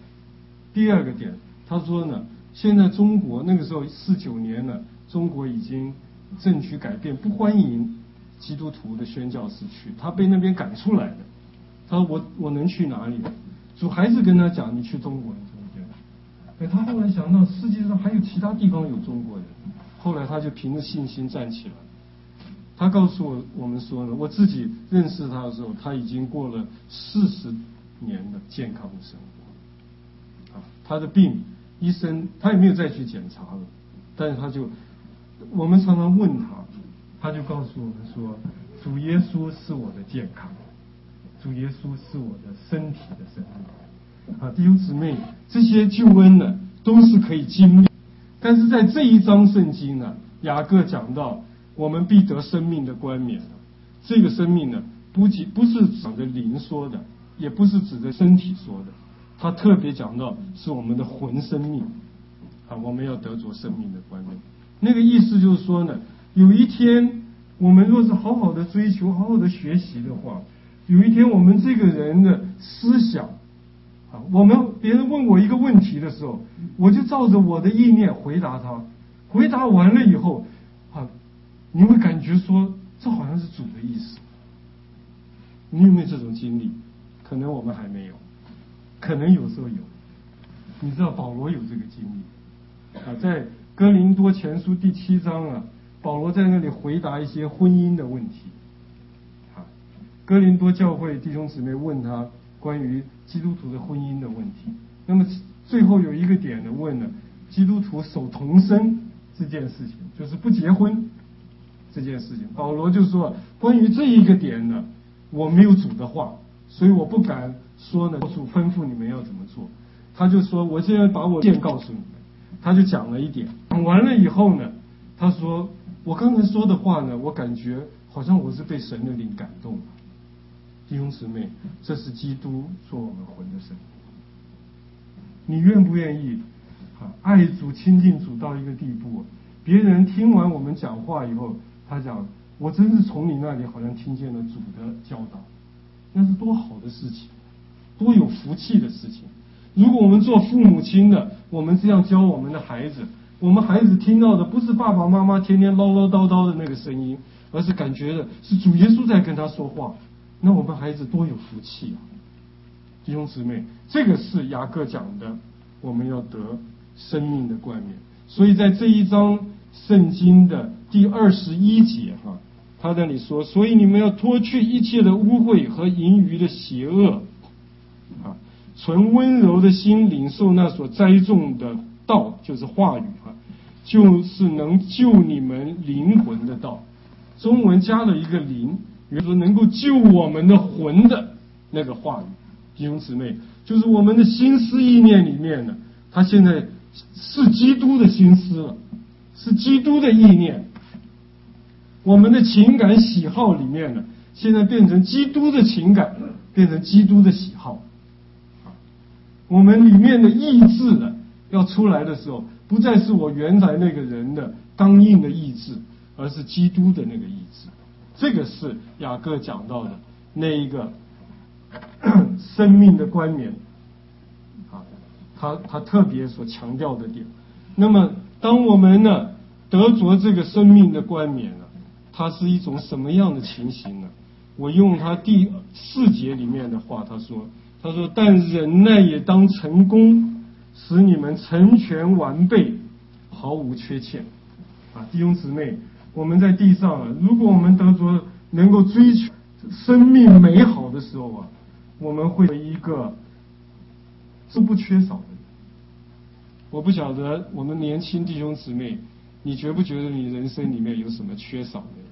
第二个点，他说呢，现在中国那个时候四九年呢，中国已经政局改变，不欢迎基督徒的宣教士去，他被那边赶出来的。他说我我能去哪里？主还是跟他讲，你去中国人中间。哎，他后来想到世界上还有其他地方有中国人，后来他就凭着信心站起来。他告诉我我们说呢，我自己认识他的时候，他已经过了四十年的健康的生活。啊，他的病，医生他也没有再去检查了，但是他就，我们常常问他，他就告诉我们说，主耶稣是我的健康，主耶稣是我的身体的生命。啊，弟兄姊妹，这些救恩呢，都是可以经历。但是在这一章圣经呢，雅各讲到，我们必得生命的冠冕。这个生命呢，不仅不是指着灵说的，也不是指着身体说的，他特别讲到是我们的魂生命。啊，我们要得着生命的冠冕。那个意思就是说呢，有一天我们若是好好的追求、好好的学习的话，有一天我们这个人的思想，啊，我们别人问我一个问题的时候，我就照着我的意念回答他，回答完了以后，啊，你会感觉说这好像是主的意思。你有没有这种经历？可能我们还没有，可能有时候有。你知道保罗有这个经历啊，在哥林多前书第七章啊，保罗在那里回答一些婚姻的问题。啊，哥林多教会弟兄姊妹问他关于基督徒的婚姻的问题，那么最后有一个点呢，问了基督徒守童身这件事情，就是不结婚这件事情。保罗就说，关于这一个点呢，我没有主的话，所以我不敢说呢，主吩咐你们要怎么做。他就说，我现在把我见告诉你们。他就讲了一点，讲完了以后呢，他说，我刚才说的话呢，我感觉好像我是被神的灵感动了。弟兄姊妹，这是基督做我们魂的生命。你愿不愿意啊，爱主亲近主到一个地步，别人听完我们讲话以后，他讲，我真是从你那里好像听见了主的教导，那是多好的事情，多有福气的事情。如果我们做父母亲的，我们这样教我们的孩子，我们孩子听到的不是爸爸妈妈天天唠唠叨叨的那个声音，而是感觉的是主耶稣在跟他说话，那我们孩子多有福气啊！弟兄姊妹，这个是雅各讲的，我们要得生命的冠冕。所以在这一章圣经的第二十一节哈，他那里说，所以你们要脱去一切的污秽和淫余的邪恶啊，存温柔的心领受那所栽种的道，就是话语啊，就是能救你们灵魂的道。中文加了一个灵，比如说能够救我们的魂的那个话语。弟兄姊妹，就是我们的心思意念里面呢，它现在是基督的心思了，是基督的意念。我们的情感喜好里面呢，现在变成基督的情感，变成基督的喜好。我们里面的意志呢，要出来的时候，不再是我原来那个人的刚硬的意志，而是基督的那个意志。这个是雅各讲到的那一个生命的冠冕啊，他他特别所强调的点。那么，当我们呢得着这个生命的冠冕呢，它是一种什么样的情形呢？我用他第四节里面的话，他说。他说，但忍耐也当成功，使你们成全完备，毫无缺欠。啊，弟兄姊妹，我们在地上啊，如果我们得着能够追求生命美好的时候啊，我们会有一个是不缺少的人。我不晓得我们年轻弟兄姊妹，你觉不觉得你人生里面有什么缺少没有？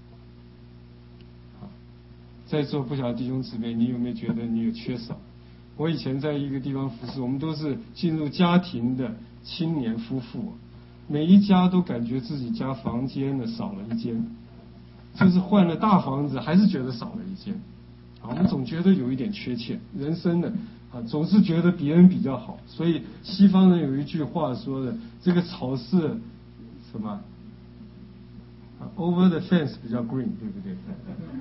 在座不晓得弟兄姊妹，你有没有觉得你有缺少？我以前在一个地方服侍，我们都是进入家庭的青年夫妇，每一家都感觉自己家房间呢少了一间，就是换了大房子还是觉得少了一间。啊，我们总觉得有一点缺欠，人生呢啊总是觉得别人比较好，所以西方人有一句话说的，这个草是什么？Over the fence 比较 green， 对不对？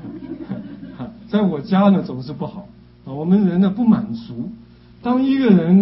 在我家呢总是不好啊，我们人呢不满足。当一个人呢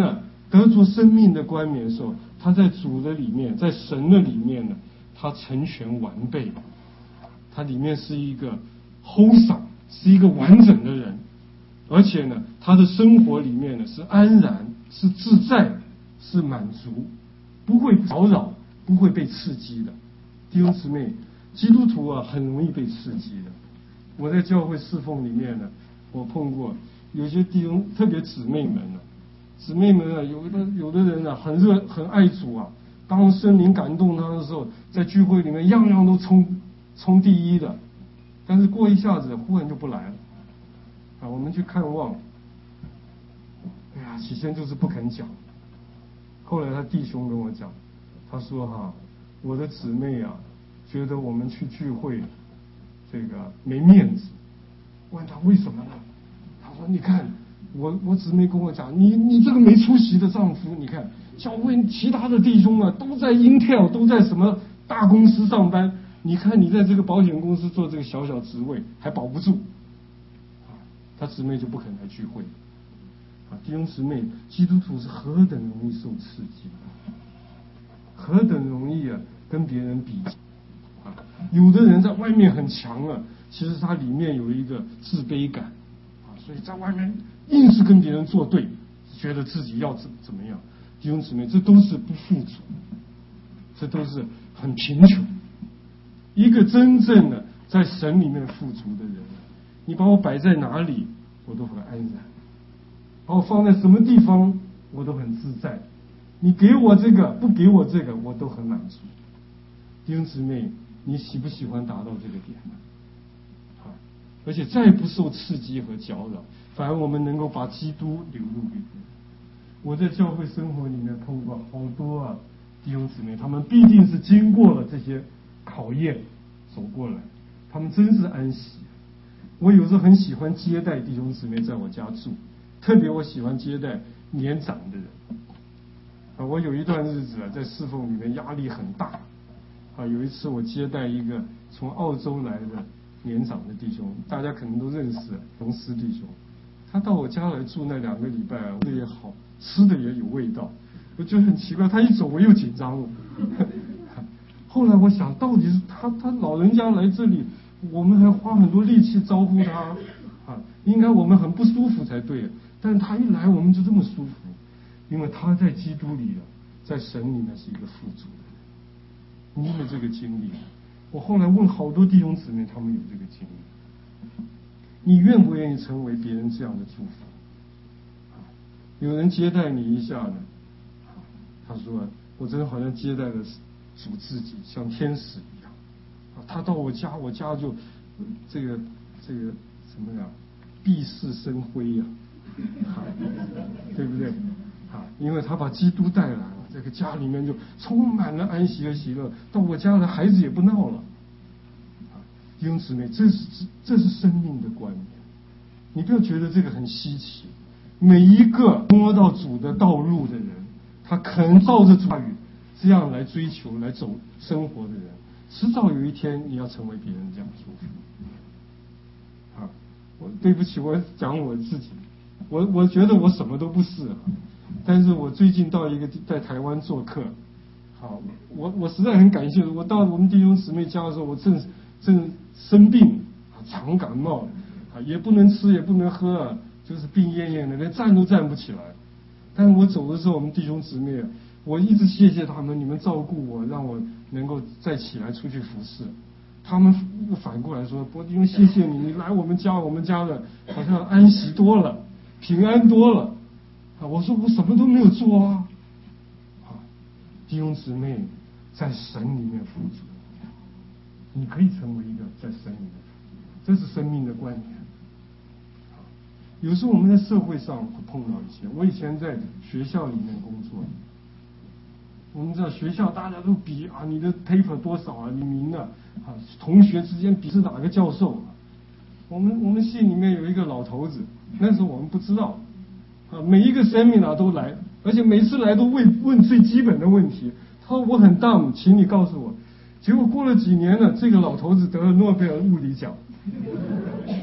得着生命的冠冕的时候，他在主的里面，在神的里面呢，他成全完备，他里面是一个 wholesome， 是一个完整的人，而且呢，他的生活里面呢是安然，是自在，是满足，不会扰扰，不会被刺激的。弟兄姊妹，基督徒啊，很容易被刺激的。我在教会侍奉里面呢，我碰过有些弟兄，特别姊妹们呢、啊，姊妹们啊，有的有的人啊，很热很爱主啊，当圣灵感动他的时候，在聚会里面样样都冲冲第一的，但是过一下子忽然就不来了啊。我们去看望，哎呀，起先就是不肯讲，后来他弟兄跟我讲，他说哈、啊，我的姊妹啊，觉得我们去聚会这个没面子。问他为什么呢？他说你看我我姊妹跟我讲，你你这个没出息的丈夫，你看教会其他的弟兄啊都在 Intel 都在什么大公司上班，你看你在这个保险公司做这个小小职位还保不住啊。他姊妹就不肯来聚会啊。弟兄姊妹，基督徒是何等容易受刺激，何等容易啊跟别人比啊。有的人在外面很强啊，其实他里面有一个自卑感啊，所以在外面硬是跟别人作对，觉得自己要怎怎么样。弟兄姊妹，这都是不富足，这都是很贫穷。一个真正的在神里面富足的人，你把我摆在哪里，我都很安然；把我放在什么地方，我都很自在。你给我这个，不给我这个，我都很满足。弟兄姊妹，你喜不喜欢达到这个点呢？啊，而且再不受刺激和搅扰，反而我们能够把基督流露给别人。我在教会生活里面碰过好多啊弟兄姊妹，他们毕竟是经过了这些考验走过来，他们真是安息。我有时候很喜欢接待弟兄姊妹在我家住，特别我喜欢接待年长的人啊。我有一段日子啊，在侍奉里面压力很大啊。有一次我接待一个从澳洲来的年长的弟兄，大家可能都认识龙斯弟兄，他到我家来住那两个礼拜啊，吃的也好，吃的也有味道，我觉得很奇怪，他一走我又紧张了。后来我想，到底是他他老人家来这里，我们还花很多力气招呼他啊，应该我们很不舒服才对，但是他一来我们就这么舒服，因为他在基督里，在神里面是一个富足的人。你有没有这个经历？我后来问好多弟兄姊妹，他们有这个经历。你愿不愿意成为别人这样的祝福？有人接待你一下呢，他说我真的好像接待了主自己，像天使一样啊。他到我家，我家就这个这个什么呀，避世生辉呀、啊，对不对啊？因为他把基督带来了，这个家里面就充满了安息和喜乐。到我家的孩子也不闹了啊。弟兄姊妹，这是这是生命的冠冕，你不要觉得这个很稀奇。每一个摸到主的道路的人，他肯照着主话语这样来追求、来走生活的人，迟早有一天你要成为别人这样祝福。啊，我对不起，我讲我自己，我我觉得我什么都不是，但是我最近到一个在台湾做客，好，我我实在很感谢，我到我们弟兄姊妹家的时候，我正正生病，常感冒，啊，也不能吃也不能喝啊。就是病恹恹的，连站都站不起来。但是我走的时候，我们弟兄姊妹，我一直谢谢他们，你们照顾我，让我能够再起来出去服侍。他们反过来说，伯弟兄，谢谢你，你来我们家，我们家的好像安息多了，平安多了。啊，我说我什么都没有做啊。啊，弟兄姊妹，在神里面富足，你可以成为一个在神里面富足，这是生命的冠冕。有时候我们在社会上会碰到一些，我以前在学校里面工作，我们知道学校大家都比啊，你的 paper 多少啊，你名啊，啊，同学之间比是哪个教授啊。我们我们系里面有一个老头子，那时候我们不知道，啊，每一个 seminar 都来，而且每次来都问问最基本的问题。他说我很 dumb， 请你告诉我。结果过了几年了，这个老头子得了诺贝尔物理奖。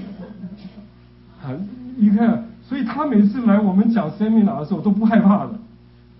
啊，你看，所以他每次来我们讲 seminar 的时候都不害怕的，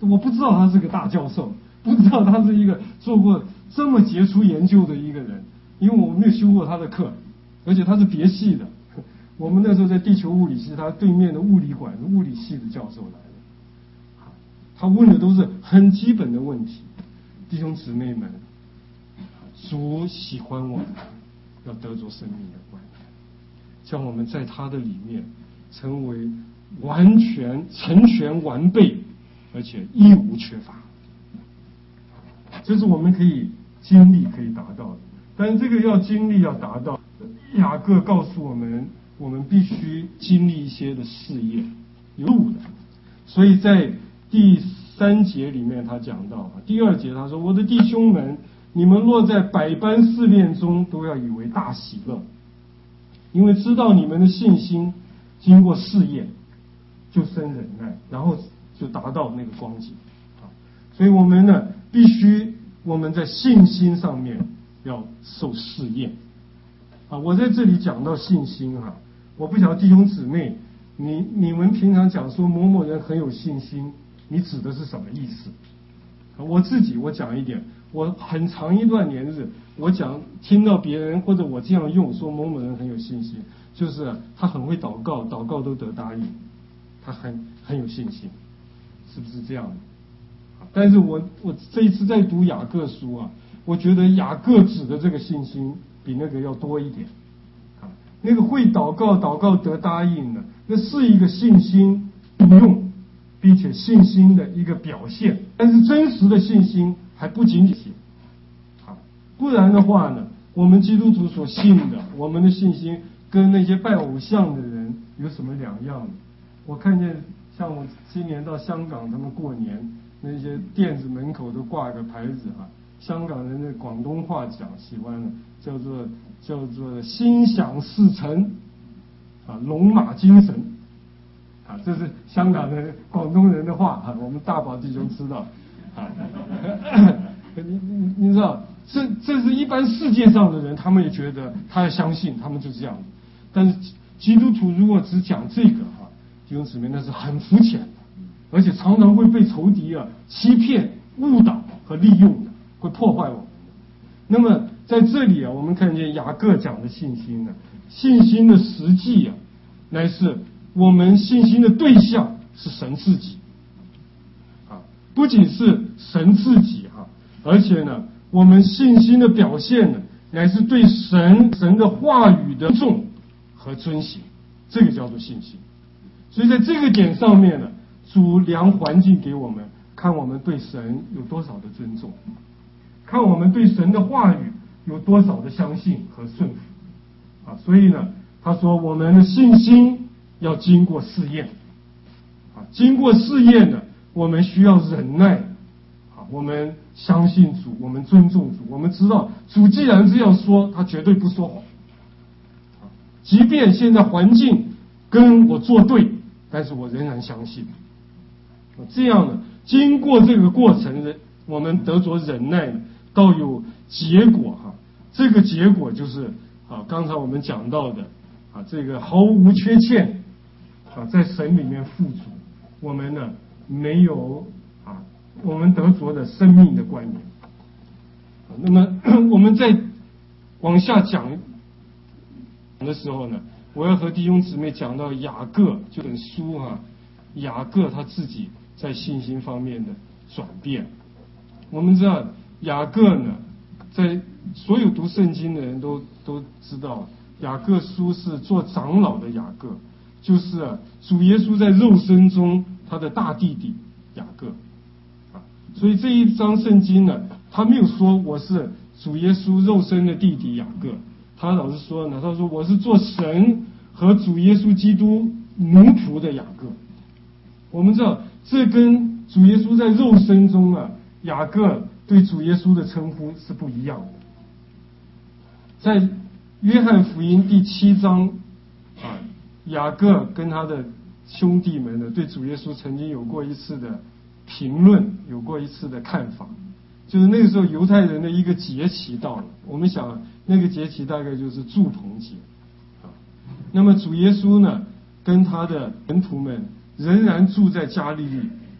我不知道他是个大教授，不知道他是一个做过这么杰出研究的一个人，因为我没有修过他的课，而且他是别系的。我们那时候在地球物理系，他对面的物理馆物理系的教授来了，他问的都是很基本的问题。弟兄姊妹们，主喜欢我们，要得着生命的冠冕，叫我们在他的里面成为完全成全完备，而且一无缺乏。这是我们可以经历可以达到的，但是这个要经历要达到，雅各告诉我们，我们必须经历一些的试验，有路的。所以在第三节里面他讲到，第二节他说，我的弟兄们，你们落在百般试炼中，都要以为大喜乐，因为知道你们的信心经过试验，就生忍耐，然后就达到那个光景啊。所以我们呢，必须我们在信心上面要受试验啊。我在这里讲到信心啊，我不晓得弟兄姊妹，你你们平常讲说某某人很有信心，你指的是什么意思？我自己我讲一点，我很长一段年日，我讲听到别人或者我这样用说某某人很有信心，就是他很会祷告，祷告都得答应，他很很有信心，是不是这样的？但是我我这一次在读雅各书啊，我觉得雅各指的这个信心比那个要多一点啊。那个会祷告，祷告得答应的，那是一个信心应用，并且信心的一个表现。但是真实的信心还不仅仅是啊，不然的话呢，我们基督徒所信的，我们的信心跟那些拜偶像的人有什么两样呢？我看见像我今年到香港，他们过年那些店子门口都挂个牌子啊，香港人的广东话讲喜欢的，叫做叫做心想事成啊，龙马精神啊，这是香港的广东人的话啊，我们大宝弟兄知道啊。你你你知道，这这是一般世界上的人，他们也觉得他要相信，他们就这样。但是基督徒如果只讲这个啊，弟兄姊妹，那是很肤浅的，而且常常会被仇敌啊欺骗、误导和利用的，会破坏我们的。那么在这里啊，我们看见雅各讲的信心呢，信心的实际啊，乃是我们信心的对象是神自己啊，不仅是神自己啊，而且呢，我们信心的表现呢，乃是对神神的话语的尊重和遵行，这个叫做信心。所以在这个点上面呢，主量环境给我们，看我们对神有多少的尊重，看我们对神的话语有多少的相信和顺服啊。所以呢，他说我们的信心要经过试验啊，经过试验呢，我们需要忍耐啊，我们相信主，我们尊重主，我们知道主既然这样说，他绝对不说谎啊，即便现在环境跟我作对，但是我仍然相信。这样呢，经过这个过程的，我们得着忍耐呢，到有结果哈、啊。这个结果就是啊，刚才我们讲到的啊，这个毫无缺陷啊，在神里面富足，我们呢没有啊，我们得着的生命的冠冕。啊、那么我们在往下讲的时候呢，我要和弟兄姊妹讲到雅各这本书啊，雅各他自己在信心方面的转变。我们知道雅各呢，在所有读圣经的人都都知道，雅各书是做长老的雅各，就是啊，主耶稣在肉身中他的大弟弟雅各啊。所以这一章圣经呢，他没有说我是主耶稣肉身的弟弟雅各，他老是说呢，他说我是做神和主耶稣基督奴仆的雅各。我们知道这跟主耶稣在肉身中啊，雅各对主耶稣的称呼是不一样的。在约翰福音第七章啊，雅各跟他的兄弟们呢，对主耶稣曾经有过一次的评论，有过一次的看法。就是那个时候犹太人的一个节期到了，我们想那个节期大概就是祝棚节啊。那么主耶稣呢，跟他的门徒们仍然住在加利利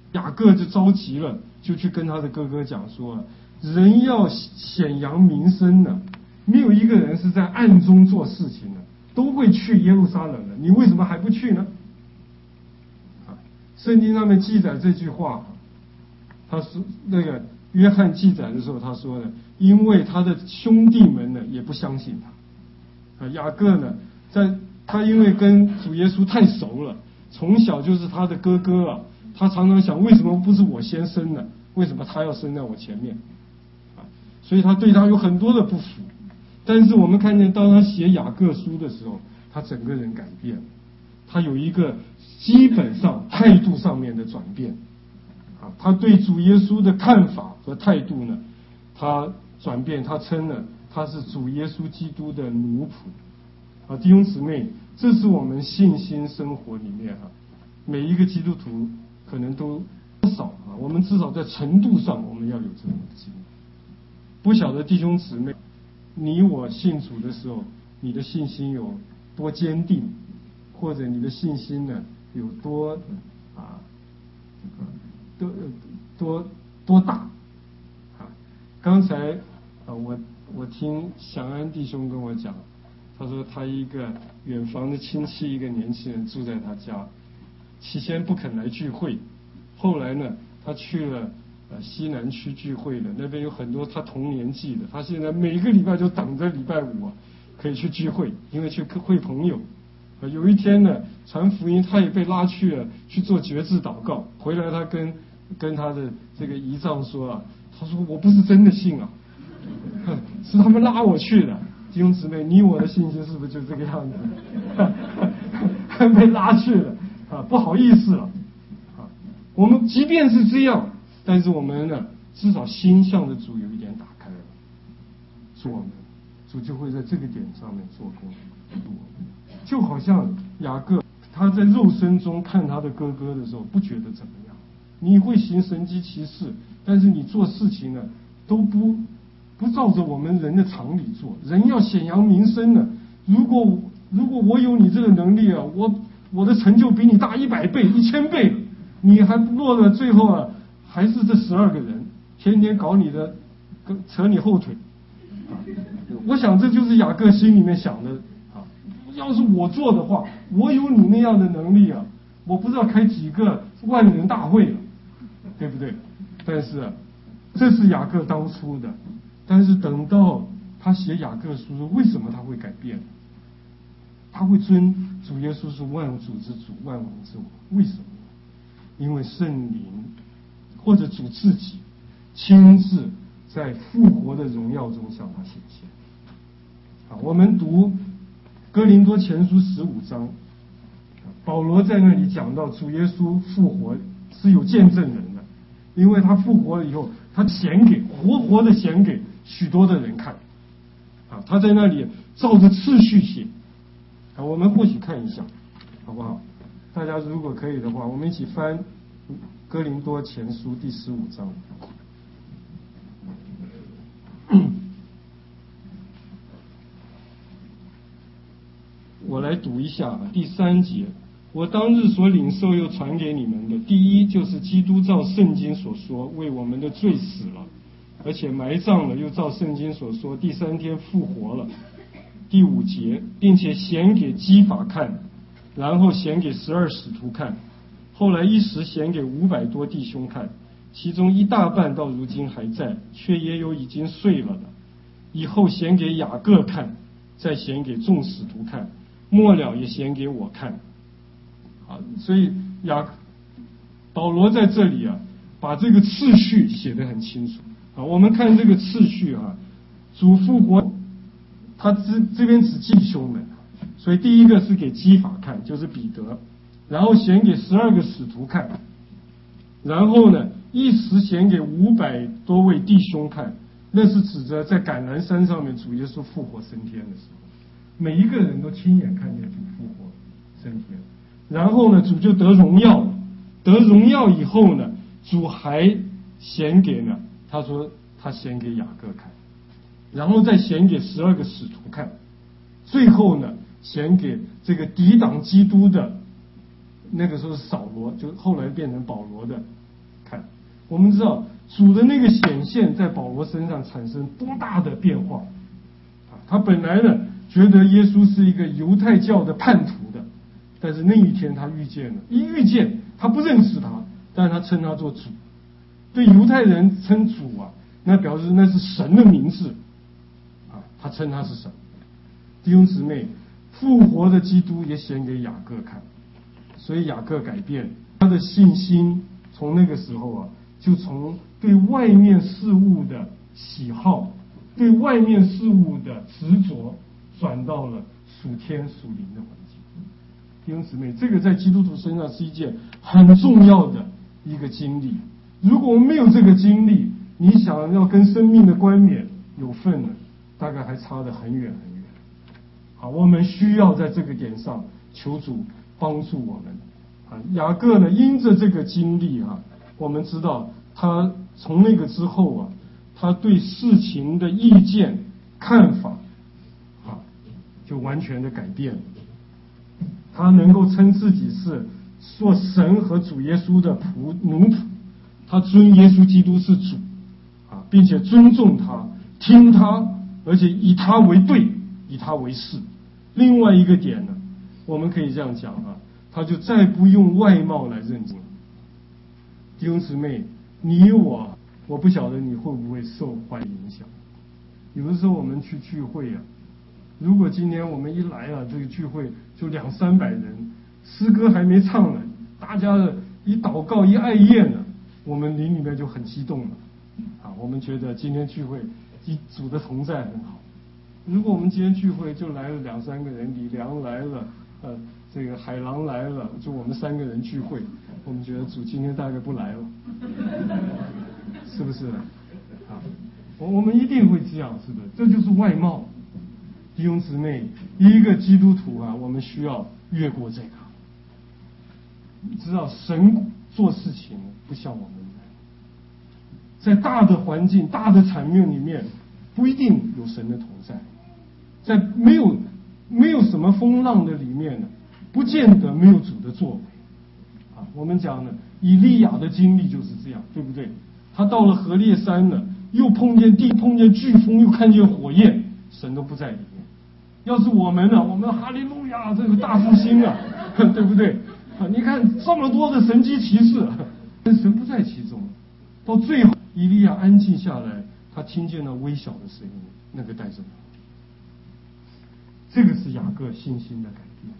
雅各就着急了，就去跟他的哥哥讲说，人要显扬名声呢，没有一个人是在暗中做事情的，都会去耶路撒冷的，你为什么还不去呢？啊，圣经上面记载这句话，他说那个约翰记载的时候他说呢，因为他的兄弟们呢也不相信他。啊，雅各呢，在他因为跟主耶稣太熟了，从小就是他的哥哥啊，他常常想为什么不是我先生呢？为什么他要生在我前面？啊，所以他对他有很多的不服。但是我们看见，当他写雅各书的时候，他整个人改变了，他有一个基本上态度上面的转变。啊，他对主耶稣的看法和态度呢，他转变，他称了他是主耶稣基督的奴仆。啊，弟兄姊妹，这是我们信心生活里面啊，每一个基督徒可能都不少啊，我们至少在程度上我们要有这种的经历。不晓得弟兄姊妹，你我信主的时候，你的信心有多坚定，或者你的信心呢有多啊多多多大啊？刚才啊，我我听祥安弟兄跟我讲，他说他一个远房的亲戚，一个年轻人住在他家，起先不肯来聚会，后来呢，他去了呃西南区聚会的，那边有很多他同年纪的，他现在每个礼拜就等着礼拜五啊可以去聚会，因为去会朋友。啊，有一天呢，传福音，他也被拉去了去做决志祷告，回来他跟跟他的这个姨丈说啊，他说我不是真的信啊，是他们拉我去的。弟兄姊妹，你我的信心是不是就这个样子？被拉去了啊，不好意思了啊。我们即便是这样，但是我们呢，至少心向的主有一点打开了，是我们主就会在这个点上面做工。就好像雅各他在肉身中看他的哥哥的时候，不觉得怎么样。你会行神迹奇事，但是你做事情呢，都不不照着我们人的常理做。人要显扬名声呢，如果如果我有你这个能力啊，我我的成就比你大一百倍、一千倍，你还落了最后啊，还是这十二个人天天搞你的，扯你后腿啊！我想这就是雅各心里面想的啊，要是我做的话，我有你那样的能力啊，我不知道开几个万人大会了，对不对？但是啊，这是雅各当初的，但是等到他写雅各书，为什么他会改变？他会尊主耶稣是万主之主、万王之王，为什么？因为圣灵或者主自己亲自在复活的荣耀中向他显现。啊，我们读哥林多前书十五章，保罗在那里讲到主耶稣复活是有见证人的，因为他复活了以后，他显给活活的显给许多的人看。啊，他在那里照着次序写。啊，我们或许看一下，好不好？大家如果可以的话，我们一起翻哥林多前书第十五章。我来读一下第三节。我当日所领受又传给你们的，第一就是基督照圣经所说为我们的罪死了，而且埋葬了，又照圣经所说第三天复活了。第五节，并且显给基法看，然后显给十二使徒看，后来一时显给五百多弟兄看，其中一大半到如今还在，却也有已经睡了的。以后显给雅各看，再显给众使徒看，末了也显给我看。啊，所以雅保罗在这里啊，把这个次序写得很清楚。啊，我们看这个次序啊，主复活。他这这边指弟兄们，所以第一个是给基法看，就是彼得，然后显给十二个使徒看，然后呢一时显给五百多位弟兄看，那是指着在橄榄山上面主耶稣复活升天的时候，每一个人都亲眼看见主复活升天，然后呢主就得荣耀了，得荣耀以后呢，主还显给呢，他说他显给雅各看。然后再显给十二个使徒看，最后呢，显给这个抵挡基督的，那个时候是扫罗，就后来变成保罗的我们知道主的那个显现在保罗身上产生多大的变化啊！他本来呢觉得耶稣是一个犹太教的叛徒的，但是那一天他遇见了，一遇见他不认识他，但是他称他做主。对犹太人称主啊，那表示那是神的名字啊，他称他是神。弟兄姊妹，复活的基督也显给雅各看，所以雅各改变他的信心，从那个时候啊，就从对外面事物的喜好、对外面事物的执着，转到了属天属灵的环境。弟兄姊妹，这个在基督徒身上是一件很重要的一个经历。如果我们没有这个经历，你想要跟生命的冠冕有份呢，大概还差得很远很远。好，我们需要在这个点上求主帮助我们。啊，雅各呢，因着这个经历啊，我们知道他从那个之后啊，他对事情的意见看法啊，就完全的改变了。他能够称自己是做神和主耶稣的仆奴仆，他尊耶稣基督是主啊，并且尊重他，听他，而且以他为对，以他为是。另外一个点呢，我们可以这样讲啊，他就再不用外貌来认证。弟兄姊妹，你我，我不晓得你会不会受坏影响。有的时候我们去聚会啊，如果今天我们一来啊，这个聚会就两三百人，诗歌还没唱呢，大家的一祷告一爱宴呢，我们灵里面就很激动了啊，我们觉得今天聚会主的同在很好。如果我们今天聚会就来了两三个人，李良来了，呃，这个海狼来了，就我们三个人聚会，我们觉得主今天大概不来了，是不是？啊，我我们一定会这样，是不是？这就是外貌。弟兄姊妹，一个基督徒啊，我们需要越过这个。你知道，神做事情不像我们在大的环境、大的场面里面，不一定有神的同在。在没有没有什么风浪的里面呢，不见得没有主的作为啊。我们讲呢，以利亚的经历就是这样，对不对？他到了何烈山呢，又碰见地，碰见飓风，又看见火焰，神都不在里面。要是我们呢，我们哈利路亚，这个大复兴啊，对不对？啊，你看这么多的神迹奇事，但神不在其中。到最后，以利亚安静下来，他听见了微小的声音，那个带着他。这个是雅各信心的改变。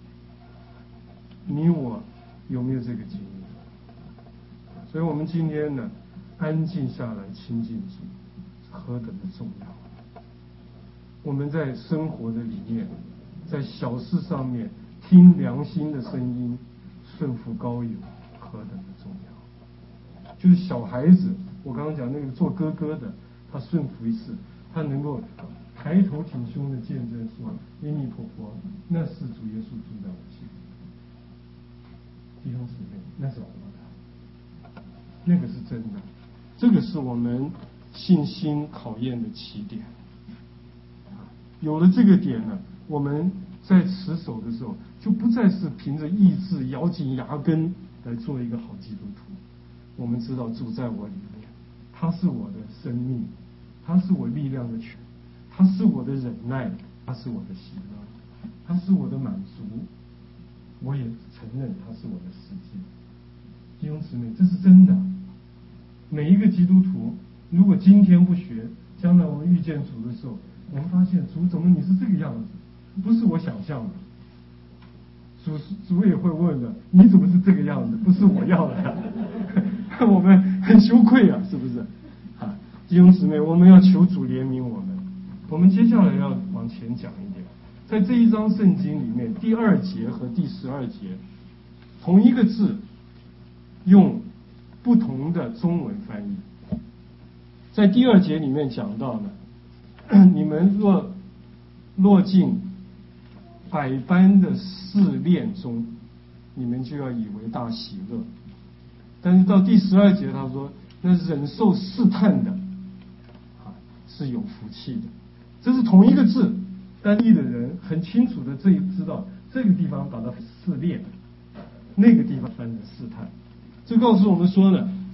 你我有没有这个经历？所以我们今天呢，安静下来亲近主，何等的重要！我们在生活的里面，在小事上面听良心的声音，顺服高友，何等的重要！就是小孩子，我刚刚讲那个做哥哥的，他顺服一次，他能够抬头挺胸的见证说：“妮妮婆婆，那是主耶稣住在我心里。”弟兄姊妹，那是活的，那个是真的，这个是我们信心考验的起点。有了这个点呢，我们在持守的时候，就不再是凭着意志咬紧牙根来做一个好基督徒。我们知道主在我里面，他是我的生命，他是我力量的泉，他是我的忍耐，他是我的喜乐，他是我的满足。我也承认他是我的世界。弟兄姊妹，这是真的。每一个基督徒，如果今天不学，将来我们遇见主的时候，我们发现主怎么你是这个样子，不是我想象的。主主也会问的，你怎么是这个样子？不是我要的呀。我们很羞愧啊，是不是？啊，弟兄姊妹，我们要求主怜悯我们。我们接下来要往前讲一点，在这一章圣经里面，第二节和第十二节，同一个字，用不同的中文翻译。在第二节里面讲到呢，你们若落进百般的试炼中，你们就要以为大喜乐。但是到第十二节他说，那忍受试探的啊是有福气的。这是同一个字，单译的人很清楚的这知道这个地方把它试炼，那个地方翻成试探。这告诉我们说呢，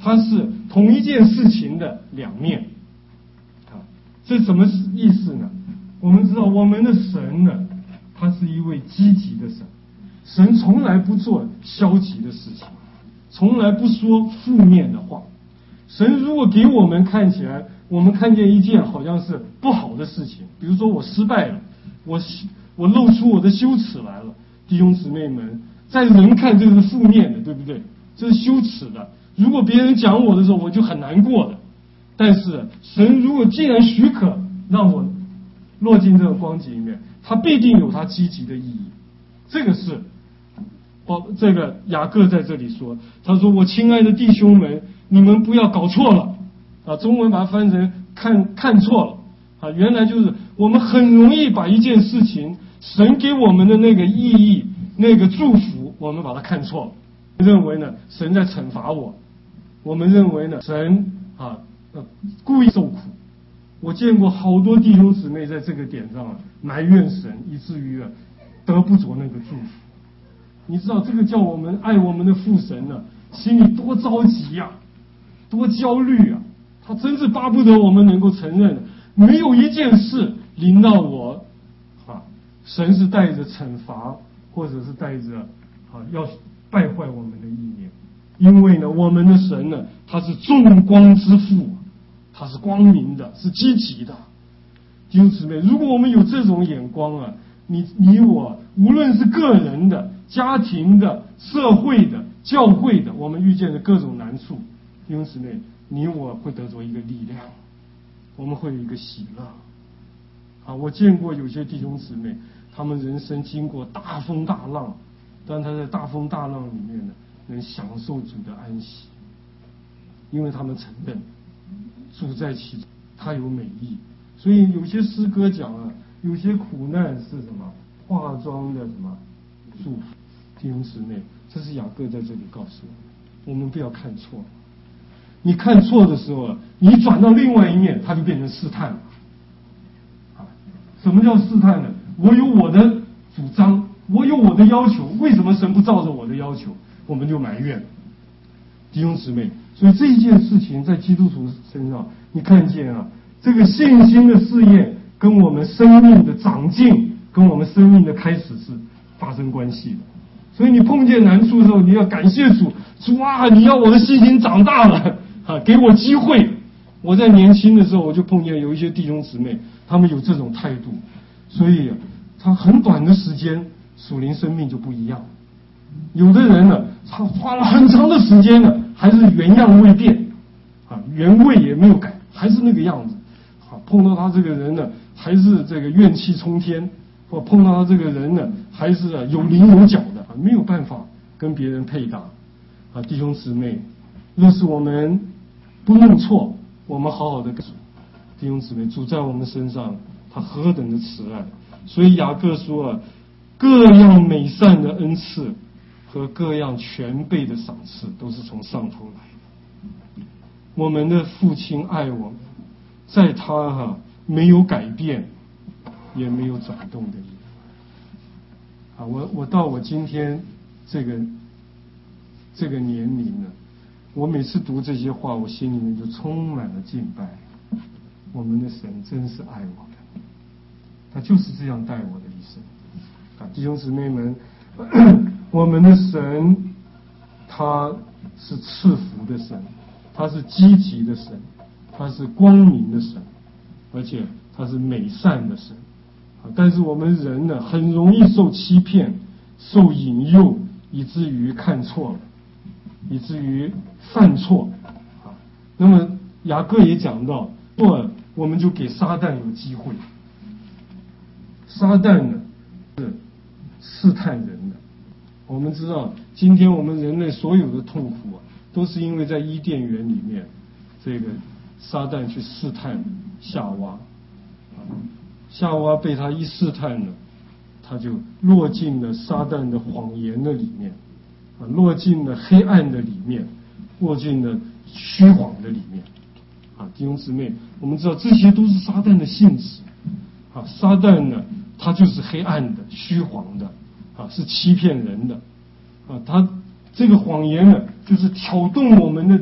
它是同一件事情的两面。啊，这什么意思呢？我们知道我们的神呢，他是一位积极的神，神从来不做消极的事情，从来不说负面的话。神如果给我们看起来，我们看见一件好像是不好的事情，比如说我失败了，我我露出我的羞耻来了，弟兄姊妹们，在人看这是负面的，对不对？这是羞耻的。如果别人讲我的时候，我就很难过的。但是神如果既然许可让我落进这个光景里面，它必定有它积极的意义。这个是，哦，这个雅各在这里说，他说：“我亲爱的弟兄们，你们不要搞错了。”啊，中文把它翻成看看错了。啊，原来就是我们很容易把一件事情，神给我们的那个意义、那个祝福，我们把它看错了，认为呢神在惩罚我，我们认为呢神啊呃故意受苦。我见过好多弟兄姊妹在这个点上啊埋怨神，以至于啊得不着那个祝福。你知道这个叫我们爱我们的父神呢，心里多着急呀、啊，多焦虑啊！他真是巴不得我们能够承认，没有一件事临到我，啊，神是带着惩罚，或者是带着啊要败坏我们的意念。因为呢，我们的神呢，他是众光之父。它是光明的，是积极的。弟兄姊妹，如果我们有这种眼光啊，你你我无论是个人的、家庭的、社会的、教会的，我们遇见的各种难处，弟兄姊妹，你我会得着一个力量，我们会有一个喜乐。啊，我见过有些弟兄姊妹，他们人生经过大风大浪，但他在大风大浪里面呢，能享受主的安息，因为他们承认主在其中，他有美意。所以有些诗歌讲啊，有些苦难是什么化妆的什么祝福。弟兄姊妹，这是雅各在这里告诉我们，我们不要看错。你看错的时候啊，你转到另外一面，它就变成试探了。啊，什么叫试探呢？我有我的主张，我有我的要求，为什么神不照着我的要求？我们就埋怨。弟兄姊妹，所以这一件事情在基督徒身上，你看见啊，这个信心的试验跟我们生命的长进，跟我们生命的开始是发生关系的。所以你碰见难处的时候，你要感谢主，主啊，你要我的信心长大了啊，给我机会。我在年轻的时候，我就碰见有一些弟兄姊妹，他们有这种态度，所以他很短的时间，属灵生命就不一样。有的人呢，他花了很长的时间呢，还是原样未变，啊，原味也没有改，还是那个样子。啊，碰到他这个人呢，还是这个怨气冲天，或碰到他这个人呢，还是啊有棱有角的，啊，没有办法跟别人配搭。啊，弟兄姊妹，若是我们不弄错，我们好好的跟主，弟兄姊妹，主在我们身上，他何等的慈爱。所以雅各说啊，各样美善的恩赐和各样全备的赏赐都是从上头来的。我们的父亲爱我们，在他哈、啊、没有改变，也没有转动的意思。啊，我我到我今天这个这个年龄呢，我每次读这些话，我心里面就充满了敬拜。我们的神真是爱我们，他就是这样带我的一生。啊，弟兄姊妹们，我们的神他是赐福的神，他是积极的神，他是光明的神，而且他是美善的神。啊，但是我们人呢，很容易受欺骗、受引诱，以至于看错了，以至于犯错。啊，那么雅各也讲到，错我们就给撒旦有机会。撒旦呢是试探人的。我们知道，今天我们人类所有的痛苦啊，都是因为在伊甸园里面，这个撒旦去试探夏娃，夏娃被他一试探呢，他就落进了撒旦的谎言的里面，啊，落进了黑暗的里面，落进了虚谎的里面。啊，弟兄姊妹，我们知道这些都是撒旦的性质。啊，撒旦呢，他就是黑暗的、虚谎的，啊，是欺骗人的。啊，他这个谎言呢，就是挑动我们的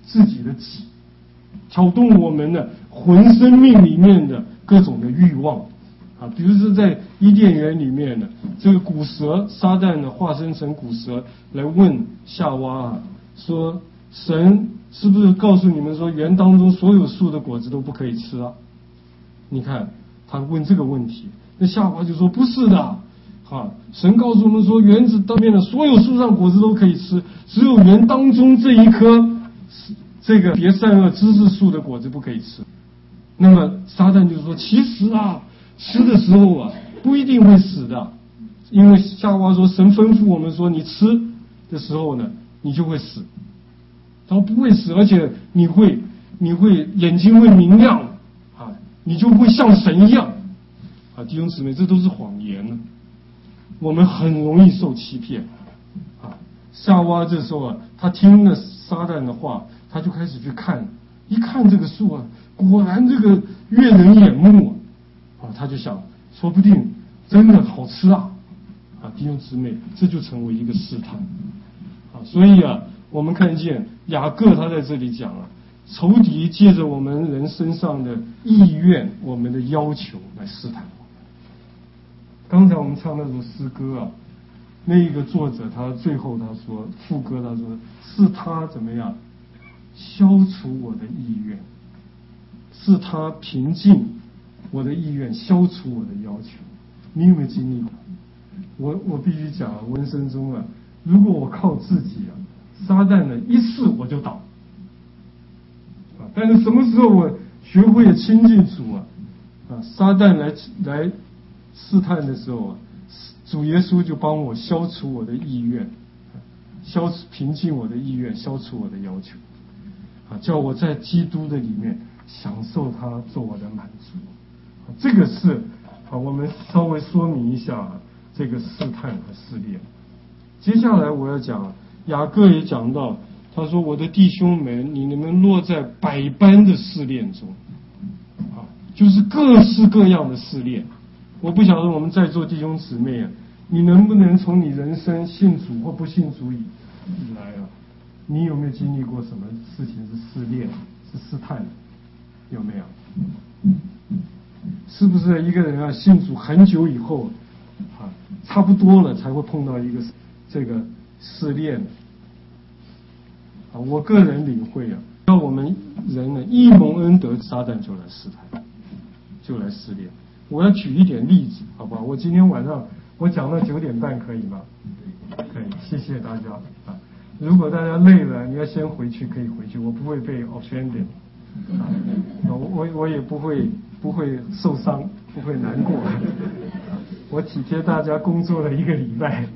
自己的己，挑动我们的魂生命里面的各种的欲望啊，比如说在伊甸园里面的这个古蛇撒旦呢化身成古蛇来问夏娃啊，说神是不是告诉你们说园当中所有树的果子都不可以吃啊？你看他问这个问题，那夏娃就说不是的啊，神告诉我们说园子当面的所有树上果子都可以吃，只有园当中这一棵这个别善恶知识树的果子不可以吃。那么撒旦就说其实啊，吃的时候啊不一定会死的，因为夏娃说神吩咐我们说你吃的时候呢你就会死，他说不会死，而且你会你会眼睛会明亮啊，你就会像神一样啊。弟兄姊妹，这都是谎言呢，我们很容易受欺骗啊。夏娃这时候啊，他听了撒旦的话，他就开始去看，一看这个树啊，果然这个悦人眼目啊，他就想说不定真的好吃啊啊。弟兄姊妹，这就成为一个试探啊。所以啊，我们看见雅各他在这里讲啊，仇敌借着我们人身上的意愿，我们的要求来试探我们。刚才我们唱那首诗歌啊，那一个作者他最后他说副歌他说是他怎么样消除我的意愿，是他平静我的意愿，消除我的要求。你有没有经历过？我我必须讲啊，我人生中啊，如果我靠自己啊，撒旦呢一试我就倒啊。但是什么时候我学会了亲近主啊，啊，撒旦来来试探的时候啊，主耶稣就帮我消除我的意愿，消除平静我的意愿，消除我的要求啊，叫我在基督的里面享受他做我的满足。啊，这个是啊，我们稍微说明一下，啊，这个试探和试炼。接下来我要讲，雅各也讲到，他说我的弟兄们，你们落在百般的试炼中啊，就是各式各样的试炼。我不晓得我们在座弟兄姊妹啊，你能不能从你人生信主或不信主以以来啊，你有没有经历过什么事情是试炼，是试探的？有没有？是不是一个人啊信主很久以后啊，差不多了才会碰到一个这个试炼啊？我个人领会啊，让我们人呢一蒙恩德，撒旦就来试探，就来试炼。我要举一点例子，好不好？我今天晚上我讲到九点半，可以吗？可以，谢谢大家啊。如果大家累了，你要先回去，可以回去，我不会被 offended 啊，我我我也不会不会受伤，不会难过。我体贴大家工作了一个礼拜。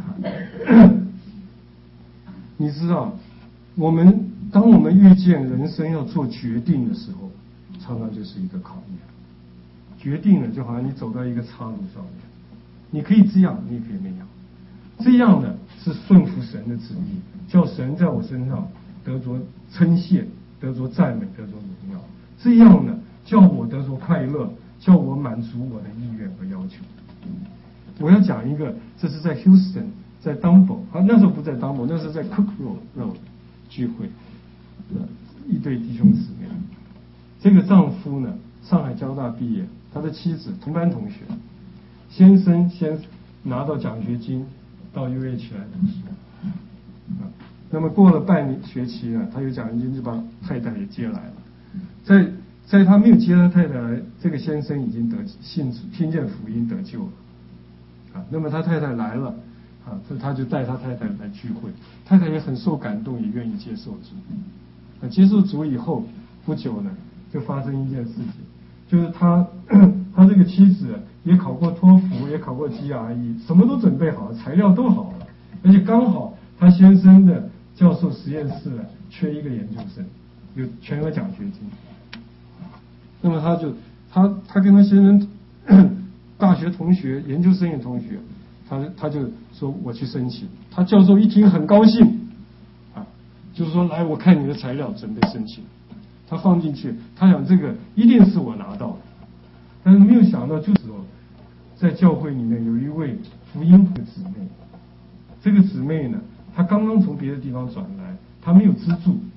你知道，我们当我们遇见人生要做决定的时候，常常就是一个考验。决定了，就好像你走到一个岔路上面，你可以这样，你也可以那样。这样呢是顺服神的旨意，叫神在我身上得着称谢，得着赞美，得着荣耀。这样呢叫我得着快乐，叫我满足我的意愿和要求。我要讲一个，这是在 Houston， 在 Dumbo 啊，那时候不在 Dumbo， 那时候在 Cook Road 聚会，一对弟兄姊妹。这个丈夫呢，上海交大毕业，他的妻子同班同学，先生先拿到奖学金到 U H 来读书啊。那么过了半学期呢，他有奖学金就把太太也接来了。在在他没有接他太太来，这个先生已经得信主，听见福音得救了啊。那么他太太来了啊，这他就带他太太来聚会，太太也很受感动，也愿意接受主。啊，接受主以后不久呢，就发生一件事情，就是他他这个妻子也考过托福，也考过 G R E， 什么都准备好了，材料都好了，而且刚好他先生的教授实验室缺一个研究生，有全额奖学金。那么他就他他跟他先生大学同学、研究生的同学，他他就说我去申请。他教授一听很高兴啊，就是说来我看你的材料，准备申请。他放进去，他想这个一定是我拿到的，但是没有想到，就是说在教会里面有一位福音的姊妹，这个姊妹呢，她刚刚从别的地方转来，她没有资助，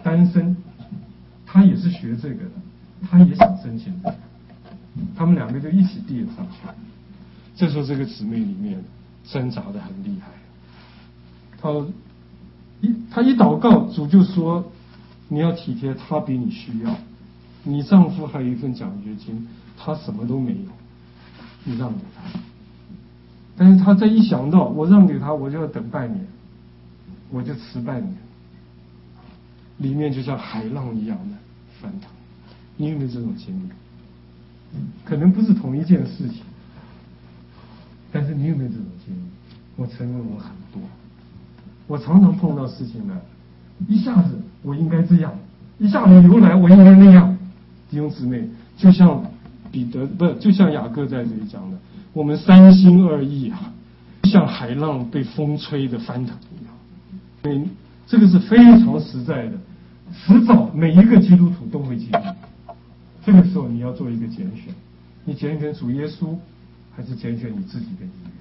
单身，他也是学这个的，他也想申请这个，他们两个就一起递了上去。这时候这个姊妹里面挣扎的很厉害，他一他一祷告，主就说你要体贴他比你需要，你丈夫还有一份奖学金，他什么都没有，你让给他。但是他再一想到我让给他，我就要等半年，我就迟半年，里面就像海浪一样的翻腾。你有没有这种经历？可能不是同一件事情，但是你有没有这种经历？我承认我很多，我常常碰到事情呢，一下子我应该这样，一下子流来我应该那样。弟兄姊妹，就像彼得不就像雅各在这里讲的，我们三心二意啊，像海浪被风吹的翻腾一样。所以这个是非常实在的，迟早每一个基督徒都会经历。这个时候你要做一个拣选，你拣选主耶稣，还是拣选你自己的意愿？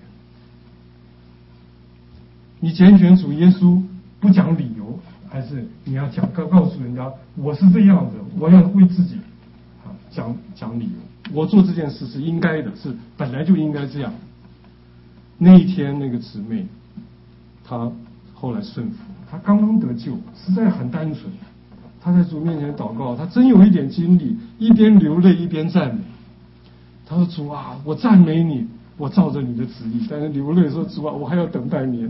你拣选主耶稣不讲理由，还是你要讲告告诉人家我是这样的，我要为自己啊讲讲理由，我做这件事是应该的，是本来就应该这样。那一天那个姊妹，她后来顺服，她刚刚得救，实在很单纯。她在主面前祷告，她真有一点经历，一边流泪一边赞美。她说：“主啊，我赞美你，我照着你的旨意。”但是流泪说：“主啊，我还要等半年。”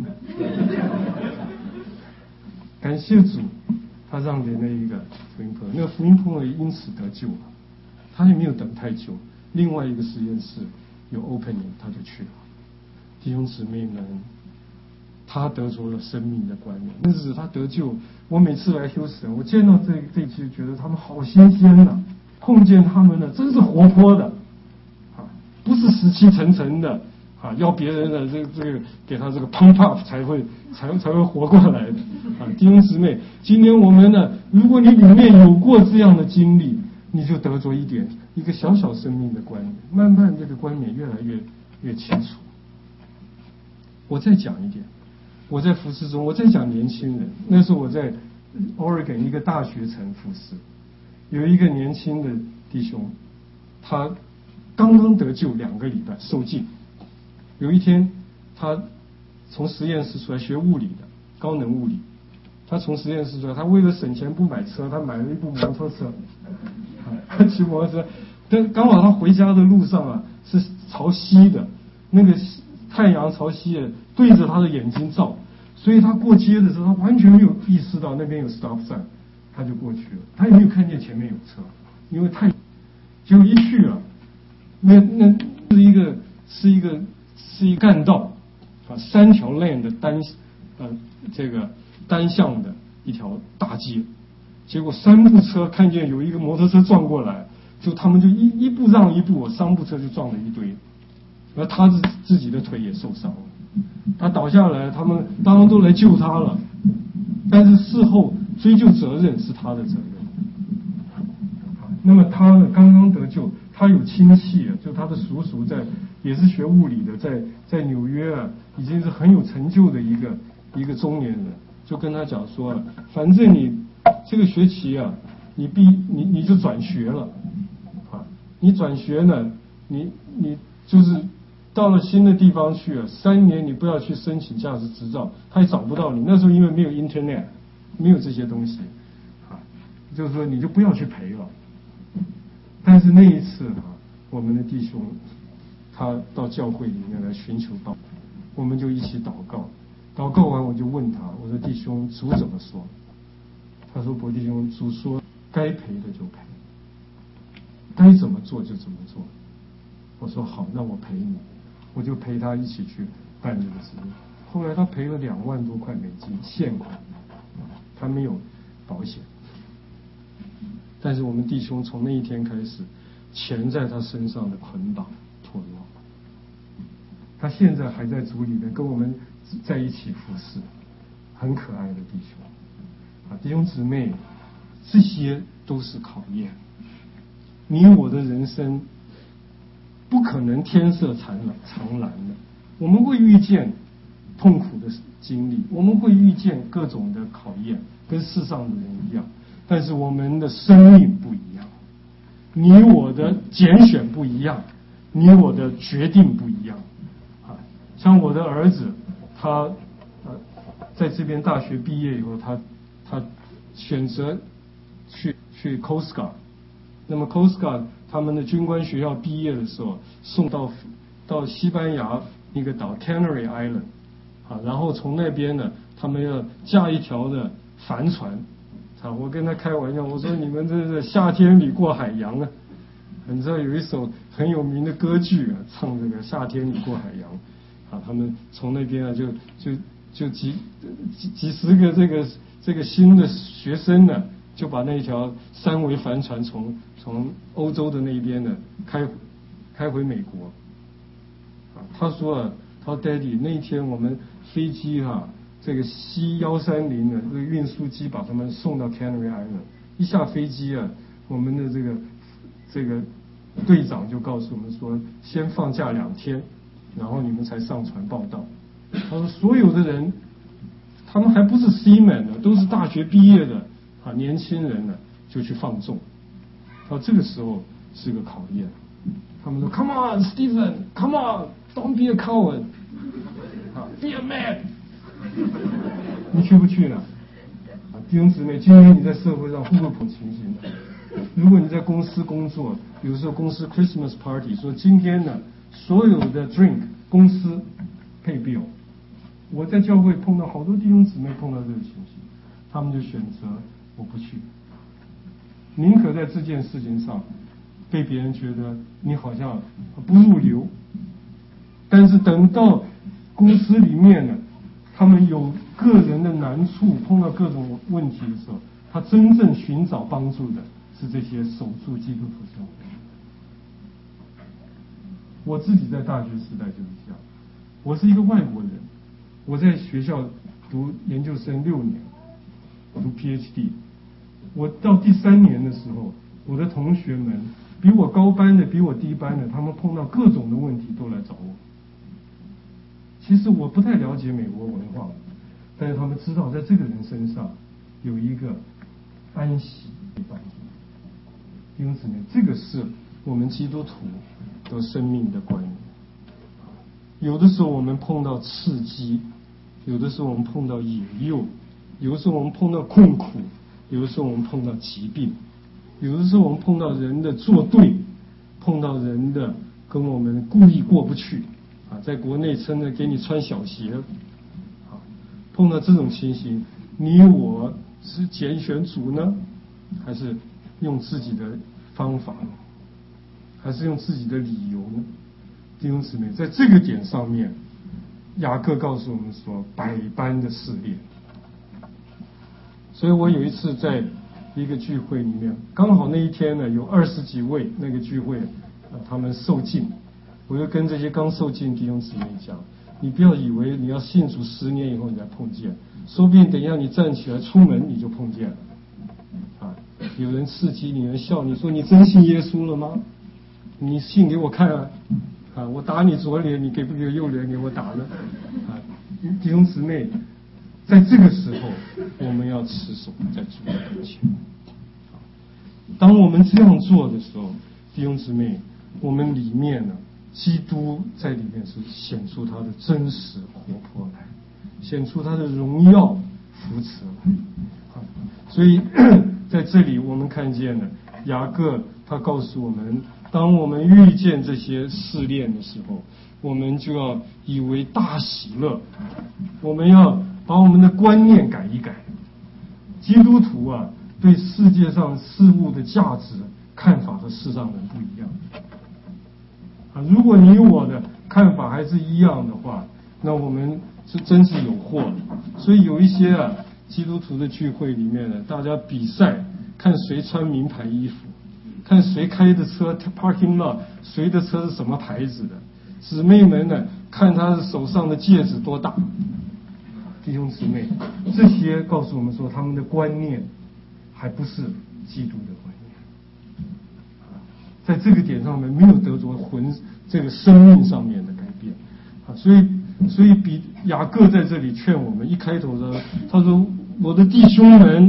感谢主，他让给那一个福音朋友，那个福音朋友因此得救了。他也没有等太久，另外一个实验室有 opening， 他就去了。弟兄姊妹们，他得着了生命的冠冕。那是他得救，我每次来休神，我见到这这一期觉得他们好新鲜呐、啊，碰见他们呢，真是活泼的，啊，不是死气沉沉的，啊，要别人的这个这个给他这个 pump up 才会才才会活过来的，啊，弟兄姊妹，今天我们呢，如果你里面有过这样的经历，你就得着一点一个小小生命的冠冕，慢慢这个冠冕越来越越清楚。我再讲一点，我在服事中，我在讲年轻人。那时候我在 Oregon 一个大学城服事，有一个年轻的弟兄，他刚刚得救两个礼拜受浸。有一天，他从实验室出来学物理的，高能物理。他从实验室出来，他为了省钱不买车，他买了一部摩托车，他骑摩托车。但刚好他回家的路上啊，是朝西的，那个太阳朝西的，对着他的眼睛照，所以他过街的时候，他完全没有意识到那边有 stop sign， 他就过去了，他也没有看见前面有车，因为太，结果一去了，那那是一个是一个是一个干道啊，三条 lane 的单呃这个单向的一条大街，结果三部车看见有一个摩托车撞过来，就他们就一一步让一步，三部车就撞了一堆。而他自自己的腿也受伤了，他倒下来，他们当然都来救他了，但是事后追究责任是他的责任。那么他呢，刚刚得救，他有亲戚，就他的叔叔在，也是学物理的，在在纽约啊，已经是很有成就的一个一个中年人，就跟他讲说，反正你这个学期啊，你毕你你就转学了，啊，你转学呢，你你就是到了新的地方去了，三年你不要去申请驾驶执照，他也找不到你。那时候因为没有 internet， 没有这些东西，啊，就是说你就不要去赔了。但是那一次啊，我们的弟兄他到教会里面来寻求祷，我们就一起祷告。祷告完我就问他，我说弟兄，主怎么说？他说伯弟兄，主说该赔的就赔，该怎么做就怎么做。我说好，那我陪你。我就陪他一起去办这个事情。后来他赔了两万多块美金现款，他没有保险。但是我们弟兄从那一天开始，钱在他身上的捆绑脱落。他现在还在主里面跟我们在一起服侍，很可爱的弟兄。啊，弟兄姊妹，这些都是考验。你我的人生不可能天色常蓝常蓝的，我们会遇见痛苦的经历，我们会遇见各种的考验，跟世上的人一样。 但是我们的生命不一样，你我的拣选不一样，你我的决定不一样啊。像我的儿子，他呃在这边大学毕业以后，他他选择去去 Coast Guard， 那么 Coast Guard 他们的军官学校毕业的时候，送到到西班牙一个岛 Canary Island 啊，然后从那边呢，他们要驾一条的帆船啊，我跟他开玩笑，我说你们这是夏天里过海洋啊。你知道有一首很有名的歌剧啊，唱这个夏天里过海洋啊，他们从那边啊就就就几几几十个这个这个新的学生呢，就把那条三桅帆船从从欧洲的那边呢开开回美国啊。他说啊，他说 Daddy 那天我们飞机哈、啊，这个 C 一三零呢，这个运输机把他们送到 Canary Island， 一下飞机啊，我们的这个。这个队长就告诉我们说，先放假两天，然后你们才上船报道。他说所有的人，他们还不是 seaman 呢，都是大学毕业的啊，年轻人呢就去放纵。到这个时候是个考验。他们说 Come on Stephen, Come on, don't be a coward, 啊 Be a man。你去不去呢？啊，弟兄姊妹，今天你在社会上会不会碰情形的？如果你在公司工作，有时候公司 Christmas party 说今天呢，所有的 drink 公司配 bill。我在教会碰到好多弟兄姊妹碰到这个情形，他们就选择我不去，宁可在这件事情上被别人觉得你好像不入流，但是等到公司里面呢，他们有个人的难处，碰到各种问题的时候，他真正寻找帮助的是这些守住基督徒生活。我自己在大学时代就是这样，我是一个外国人，我在学校读研究生六年，读 P H D， 我到第三年的时候，我的同学们比我高班的，比我低班的，他们碰到各种的问题都来找我。其实我不太了解美国文化，但是他们知道在这个人身上有一个安息的帮助。弟兄姊妹，这个是我们基督徒的生命的观念。有的时候我们碰到刺激，有的时候我们碰到引诱，有的时候我们碰到困苦，有的时候我们碰到疾病，有的时候我们碰到人的作对，碰到人的跟我们故意过不去啊，在国内称的给你穿小鞋啊，碰到这种情形，你我是拣选主呢，还是用自己的方法呢，还是用自己的理由呢？弟兄姊妹，在这个点上面，雅各告诉我们说，百般的试炼。所以我有一次在一个聚会里面，刚好那一天呢有二十几位那个聚会，呃，他们受浸，我就跟这些刚受浸弟兄姊妹讲，你不要以为你要信主十年以后你才碰见，说不定等一下你站起来出门你就碰见了。啊，有人刺激你，有人笑你说你真信耶稣了吗？你信给我看啊！啊，我打你左脸，你给不给右脸给我打呢？啊，弟兄姊妹，在这个时候，我们要持守在主的跟前。当我们这样做的时候，弟兄姊妹，我们里面呢，基督在里面是显出他的真实活泼来，显出他的荣耀扶持来。啊，所以在这里我们看见了雅各，他告诉我们，当我们遇见这些试炼的时候，我们就要以为大喜乐，我们要把我们的观念改一改。基督徒啊，对世界上事物的价值看法和世上人不一样啊。如果你我的看法还是一样的话，那我们是真是有祸了。所以有一些啊基督徒的聚会里面呢，大家比赛看谁穿名牌衣服，看谁开的车 parking lot， 谁的车是什么牌子的。姊妹们呢，看他手上的戒指多大。弟兄姊妹，这些告诉我们说，他们的观念还不是基督的观念，在这个点上面没有得着魂这个生命上面的改变啊。所以，所以比雅各在这里劝我们，一开头说，他说：“我的弟兄们，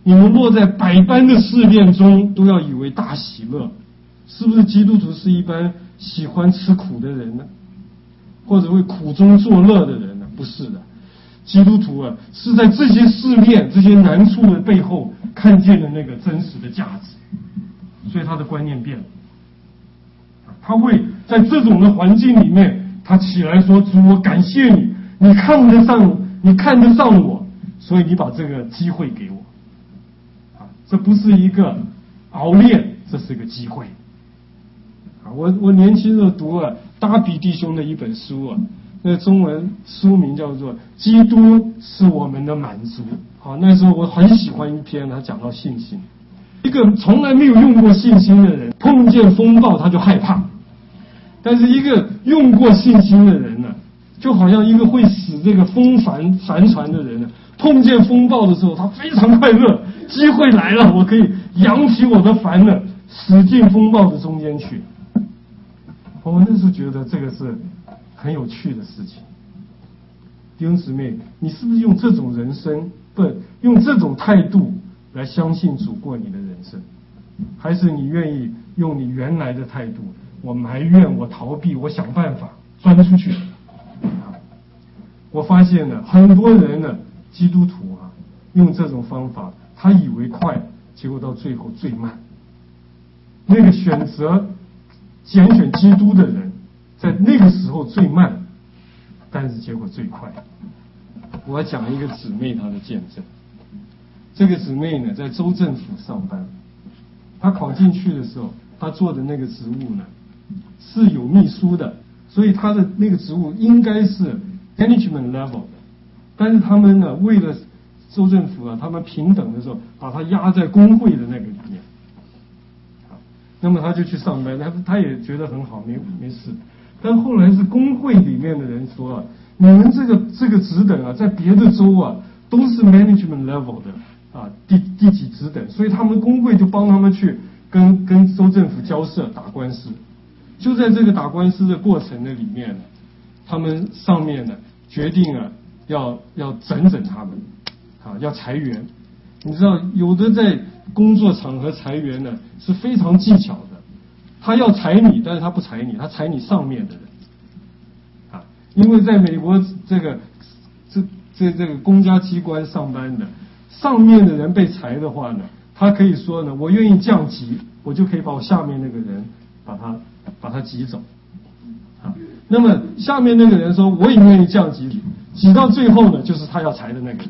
你们落在百般的试炼中，都要以为大喜乐。是不是基督徒是一般喜欢吃苦的人呢？或者为苦中作乐的人呢？不是的，基督徒啊，是在这些试炼、这些难处的背后，看见了那个真实的价值，所以他的观念变了。他会在这种的环境里面，他起来说：“主，我感谢你，你看得上，你看得上我，所以你把这个机会给我。”啊，这不是一个熬炼，这是个机会。啊，我我年轻时候读了达比弟兄的一本书啊，那个中文书名叫做《基督是我们的满足》。好，那时候我很喜欢一篇，他讲到信心。一个从来没有用过信心的人，碰见风暴他就害怕。但是一个用过信心的人呢，就好像一个会使这个风帆帆船的人呢，碰见风暴的时候，他非常快乐，机会来了，我可以扬起我的帆呢，驶进风暴的中间去。我那时候觉得这个是很有趣的事情。弟兄姊妹，你是不是用这种人生，不用这种态度来相信主过你的人生？还是你愿意用你原来的态度？我埋怨，我逃避，我想办法钻出去。我发现呢，很多人呢，基督徒啊，用这种方法，他以为快，结果到最后最慢。那个选择拣选基督的人，在那个时候最慢，但是结果最快。我要讲一个姊妹她的见证。这个姊妹呢，在州政府上班，她考进去的时候，她做的那个职务呢，是有秘书的，所以他的那个职务应该是 management level 的，但是他们呢，为了州政府啊，他们平等的时候，把他压在工会的那个里面，啊，那么他就去上班，他他也觉得很好，没没事。但后来是工会里面的人说啊，你们这个这个职等啊，在别的州啊都是 management level 的啊，第第几职等，所以他们工会就帮他们去跟跟州政府交涉打官司。就在这个打官司的过程的里面呢，他们上面呢决定啊要要整整他们，啊要裁员。你知道有的在工作场合裁员呢是非常技巧的，他要裁你，但是他不裁你，他裁你上面的人，啊，因为在美国这个这这这个公家机关上班的，上面的人被裁的话呢，他可以说呢，我愿意降级，我就可以把我下面那个人把他。把他挤走，啊，那么下面那个人说我也愿意降级，挤到最后呢，就是他要裁的那个人，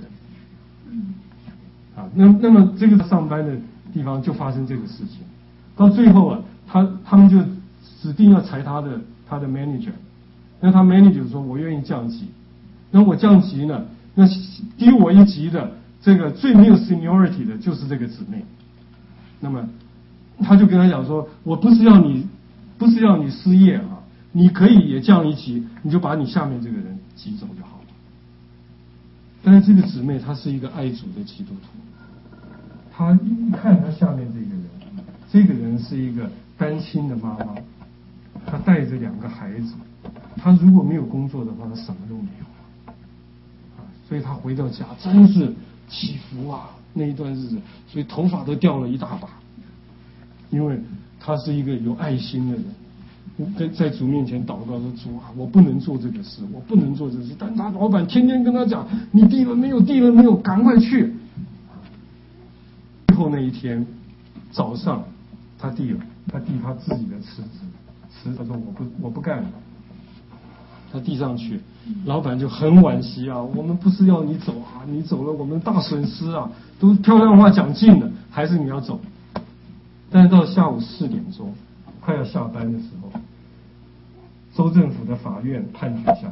啊，那那么这个上班的地方就发生这个事情，到最后啊，他他们就指定要裁他的他的 manager， 那他 manager 说我愿意降级，那我降级呢，那低我一级的这个最没有 seniority 的就是这个姊妹，那么他就跟他讲说，我不是要你。不是要你失业啊，你可以也降一级，你就把你下面这个人挤走就好了。但是这个姊妹她是一个爱主的基督徒，她一看她下面这个人，这个人是一个单亲的妈妈，她带着两个孩子，她如果没有工作的话，她什么都没有了，啊，所以她回到家真是起伏啊，那一段日子，所以头发都掉了一大把，因为。他是一个有爱心的人，在在主面前祷告说：“主啊，我不能做这个事，我不能做这个事。”但他老板天天跟他讲：“你递了没有？递了没有？赶快去！”最后那一天早上，他递了，他递他自己的辞职，辞他说：“我不，我不干了。”他递上去，老板就很惋惜啊，我们不是要你走啊，你走了我们大损失啊，都漂亮话讲尽了，还是你要走。但是到下午四点钟，快要下班的时候，州政府的法院判决下来。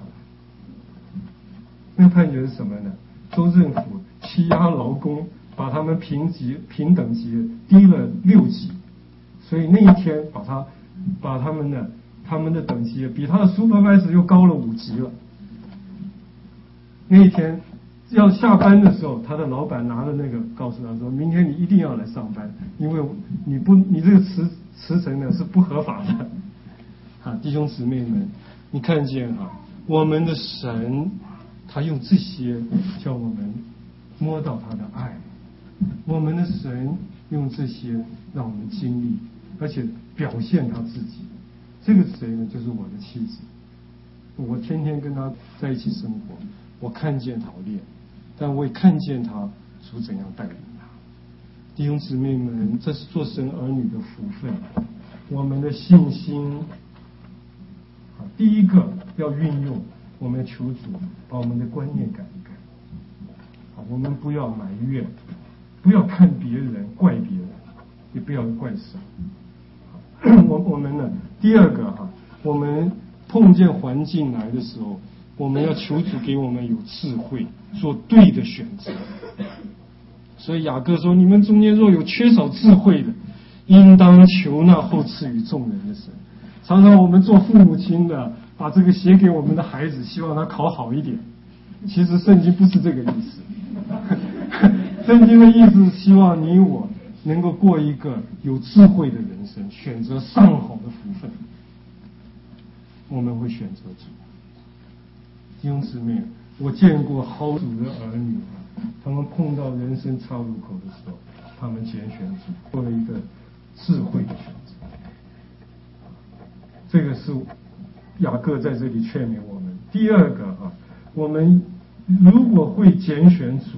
那个判决是什么呢？州政府欺压劳工，把他们评级平等级低了六级，所以那一天把他把他们的他们的等级比他的 supervisor 又高了五级了。那一天。要下班的时候，他的老板拿了那个告诉他说，明天你一定要来上班，因为你不你这个辞辞呈呢是不合法的。啊，弟兄姊妹们，你看见啊，我们的神他用这些叫我们摸到他的爱， 我们的神用这些让我们经历，而且表现他自己。这个谁呢？就是我的妻子。我天天跟他在一起生活，我看见陶炼，但我也看见他主怎样带领他。弟兄姊妹们，这是做神儿女的福分。我们的信心，第一个要运用，我们求主把我们的观念改一改。我们不要埋怨，不要看别人怪别人，也不要怪神。我我们呢，第二个哈，我们碰见环境来的时候，我们要求主给我们有智慧，做对的选择。所以雅各说：“你们中间若有缺少智慧的，应当求那后赐予众人的神。”常常我们做父母亲的，把这个写给我们的孩子，希望他考好一点。其实圣经不是这个意思。圣经的意思是希望你我能够过一个有智慧的人生，选择上好的福分。我们会选择主。弟兄姊妹，我见过好主的儿女啊，他们碰到人生岔路口的时候，他们拣选主，做了一个智慧的选择。这个是雅各在这里劝勉我们。第二个啊，我们如果会拣选主，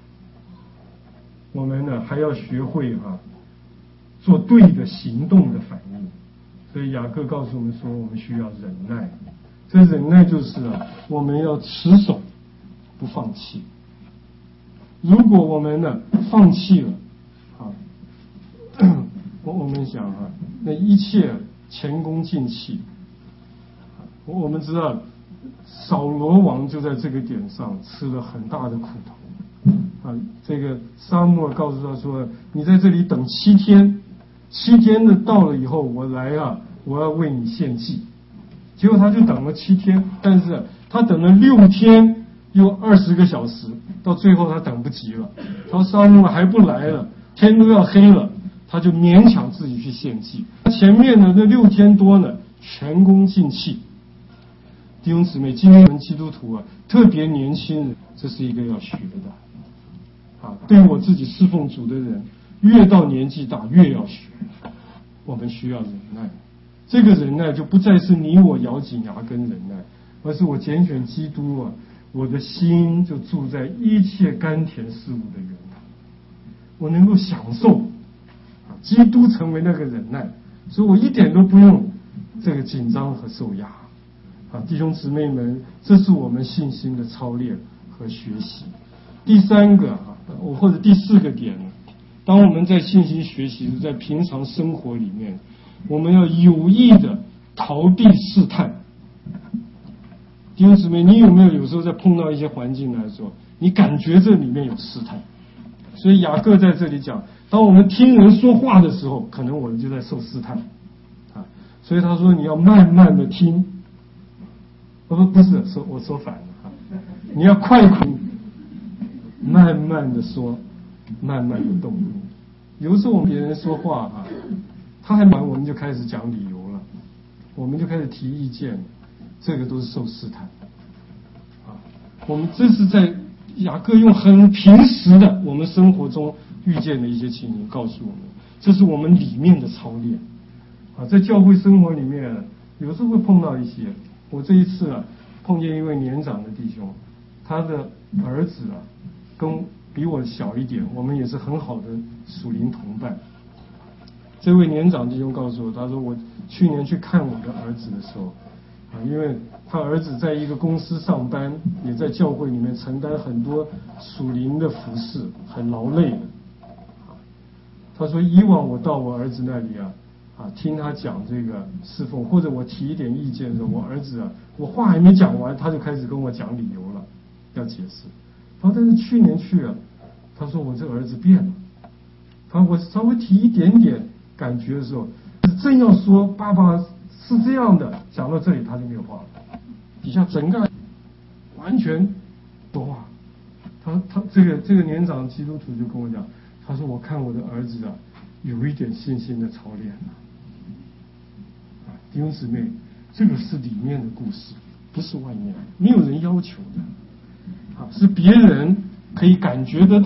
我们呢还要学会啊做对的行动的反应。所以雅各告诉我们说，我们需要忍耐。这忍耐就是啊，我们要持守，不放弃。如果我们呢放弃了啊，我我们想啊，那一切前功尽弃。我们知道扫罗王就在这个点上吃了很大的苦头啊。这个撒母耳告诉他说：“你在这里等七天，七天的到了以后，我来啊，我要为你献祭。”结果他就等了七天，但是他等了六天又二十个小时，到最后他等不及了，他说撒母耳还不来了，天都要黑了，他就勉强自己去献祭。前面的那六天多呢，前功尽弃。弟兄姊妹，今天我们基督徒啊，特别年轻人，这是一个要学的啊。对我自己侍奉主的人，越到年纪大越要学。我们需要忍耐，这个忍耐就不再是你我咬紧牙根忍耐，而是我拣选基督啊，我的心就住在一切甘甜事物的源头，我能够享受啊，基督成为那个忍耐，所以我一点都不用这个紧张和受压。啊，弟兄姊妹们，这是我们信心的操练和学习。第三个啊，我或者第四个点呢，当我们在信心学习，在平常生活里面，我们要有意的逃避试探。弟兄姊妹，你有没有有时候在碰到一些环境来说，你感觉这里面有试探？所以雅各在这里讲，当我们听人说话的时候，可能我们就在受试探啊。所以他说你要慢慢的听。我说不是，说我说反了啊！你要快快慢慢的说，慢慢的动怒。有时候我们别人说话啊，他还忙，我们就开始讲理由了，我们就开始提意见，这个都是受试探啊。我们这是在雅各用很平时的我们生活中遇见的一些情形告诉我们，这是我们里面的操练啊。在教会生活里面，有时候会碰到一些。我这一次啊，碰见一位年长的弟兄，他的儿子啊，跟比我小一点，我们也是很好的属灵同伴。这位年长弟兄告诉我，他说我去年去看我的儿子的时候，啊，因为他儿子在一个公司上班，也在教会里面承担很多属灵的服事，很劳累的。啊，他说以往我到我儿子那里啊。啊，听他讲这个侍奉，或者我提一点意见的时候，我儿子啊，我话还没讲完，他就开始跟我讲理由了，要解释。他说但是去年去啊，他说我这个儿子变了。他说我稍微提一点点感觉的时候，正要说爸爸是这样的，讲到这里他就没有话了，底下整个完全说话。他他这个这个年长基督徒就跟我讲，他说我看我的儿子啊，有一点信心的操练了。弟兄姊妹，这个是里面的故事，不是外面，没有人要求的啊，是别人可以感觉得到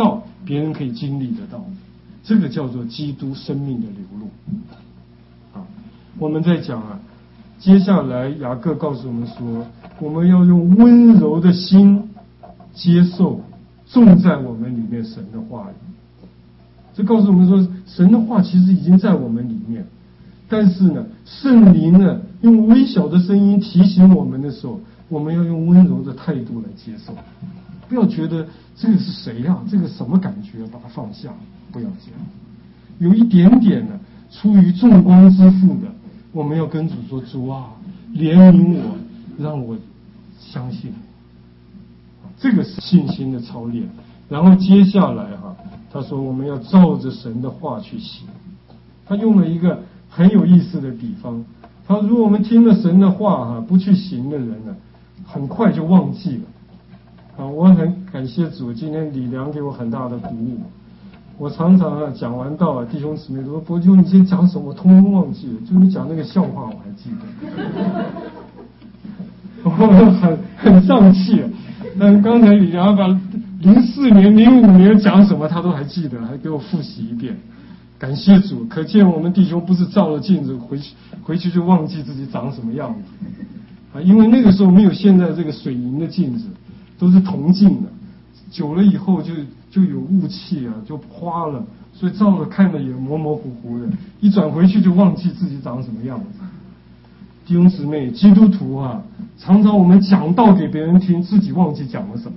别人可以经历得到的。这个叫做基督生命的流露。啊，我们在讲啊，接下来雅各告诉我们说，我们要用温柔的心接受种在我们里面神的话语。这告诉我们说，神的话其实已经在我们里面，但是呢，圣灵呢用微小的声音提醒我们的时候，我们要用温柔的态度来接受，不要觉得这个是谁呀、啊，这个什么感觉，把它放下，不要这样。有一点点呢，出于众光之父的，我们要跟主说：主啊，怜悯我，让我相信。这个是信心的操练。然后接下来哈、啊，他说我们要照着神的话去行。他用了一个很有意思的比方，他说如果我们听了神的话哈、啊，不去行的人呢，很快就忘记了。啊，我很感谢主，今天李良给我很大的鼓舞。我常常啊讲完道啊，弟兄姊妹都说：伯舅，你今天讲什么？我通通忘记了。就你讲那个笑话，我还记得。我很很丧气。但刚才李良把零四年、零五年讲什么，他都还记得，还给我复习一遍。感谢主，可见我们弟兄不是照了镜子回去回去就忘记自己长什么样子啊，因为那个时候没有现在这个水银的镜子，都是铜镜的，久了以后就就有雾气啊，就花了，所以照了看了也模模糊糊的，一转回去就忘记自己长什么样子。弟兄姊妹，基督徒啊，常常我们讲道给别人听，自己忘记讲了什么，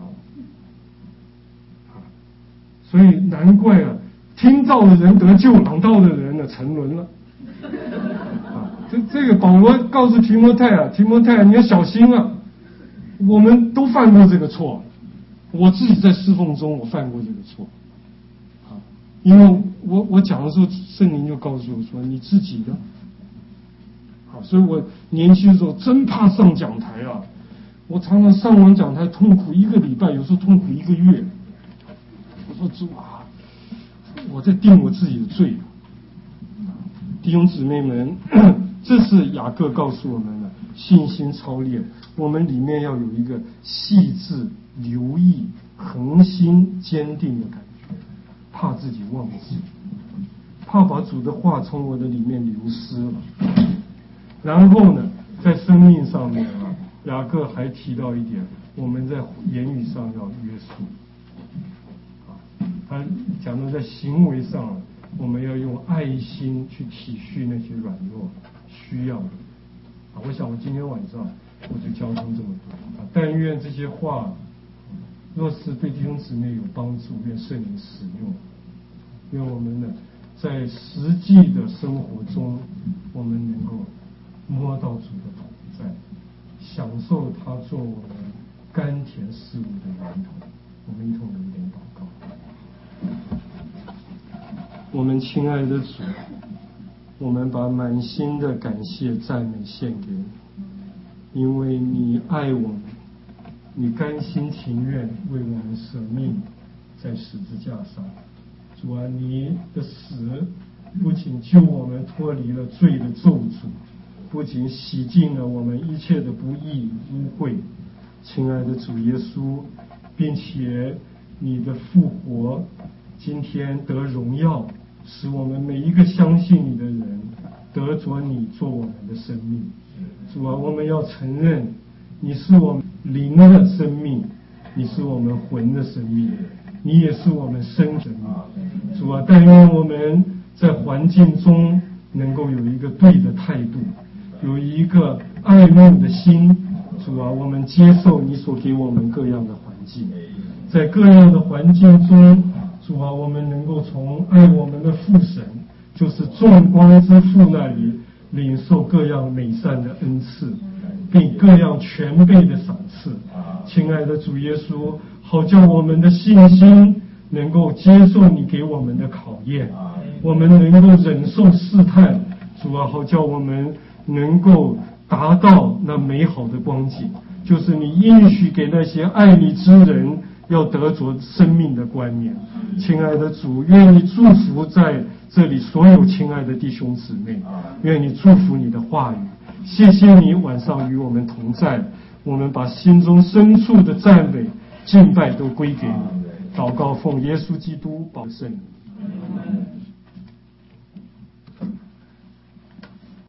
所以难怪啊，听到的人得救，讲道的人呢沉沦了。啊，这这个保罗告诉提摩太啊，提摩太你要小心啊，我们都犯过这个错，我自己在侍奉中我犯过这个错，啊，因为我我讲的时候，圣灵就告诉我说你自己的。所以我年轻的时候真怕上讲台啊！我常常上完讲台痛苦一个礼拜，有时候痛苦一个月。我说主啊，我在定我自己的罪。弟兄姊妹们，这是雅各告诉我们的信心操练，我们里面要有一个细致、留意、恒心、坚定的感觉，怕自己忘记，怕把主的话从我的里面流失了。然后呢，在生命上面啊，雅各还提到一点，我们在言语上要约束。啊，他讲到在行为上，我们要用爱心去体恤那些软弱需要的。啊，我想我今天晚上我就交通这么多。啊，但愿这些话，若是对弟兄姊妹有帮助，愿圣灵使用。愿我们呢，在实际的生活中，我们能够摸到主的同在，享受他做我们甘甜事物的源头。我们一同留点祷告。我们亲爱的主，我们把满心的感谢赞美献给你，因为你爱我们，你甘心情愿为我们舍命在十字架上。主啊，你的死不仅救我们脱离了罪的咒诅，不仅洗净了我们一切的不义污秽，亲爱的主耶稣，并且你的复活今天得荣耀，使我们每一个相信你的人得着你做我们的生命。主啊，我们要承认你是我们灵的生命，你是我们魂的生命，你也是我们生的生命。主啊，但愿我们在环境中能够有一个对的态度，有一个爱慕的心。主啊，我们接受你所给我们各样的环境，在各样的环境中，主啊，我们能够从爱我们的父神，就是众光之父那里领受各样美善的恩赐，并各样全备的赏赐。亲爱的主耶稣，好叫我们的信心能够接受你给我们的考验，我们能够忍受试探。主啊，好叫我们能够达到那美好的光景，就是你应许给那些爱你之人要得着生命的冠冕。亲爱的主，愿你祝福在这里所有亲爱的弟兄姊妹，愿你祝福你的话语。谢谢你晚上与我们同在，我们把心中深处的赞美敬拜都归给你。 祷告奉耶稣基督宝圣名。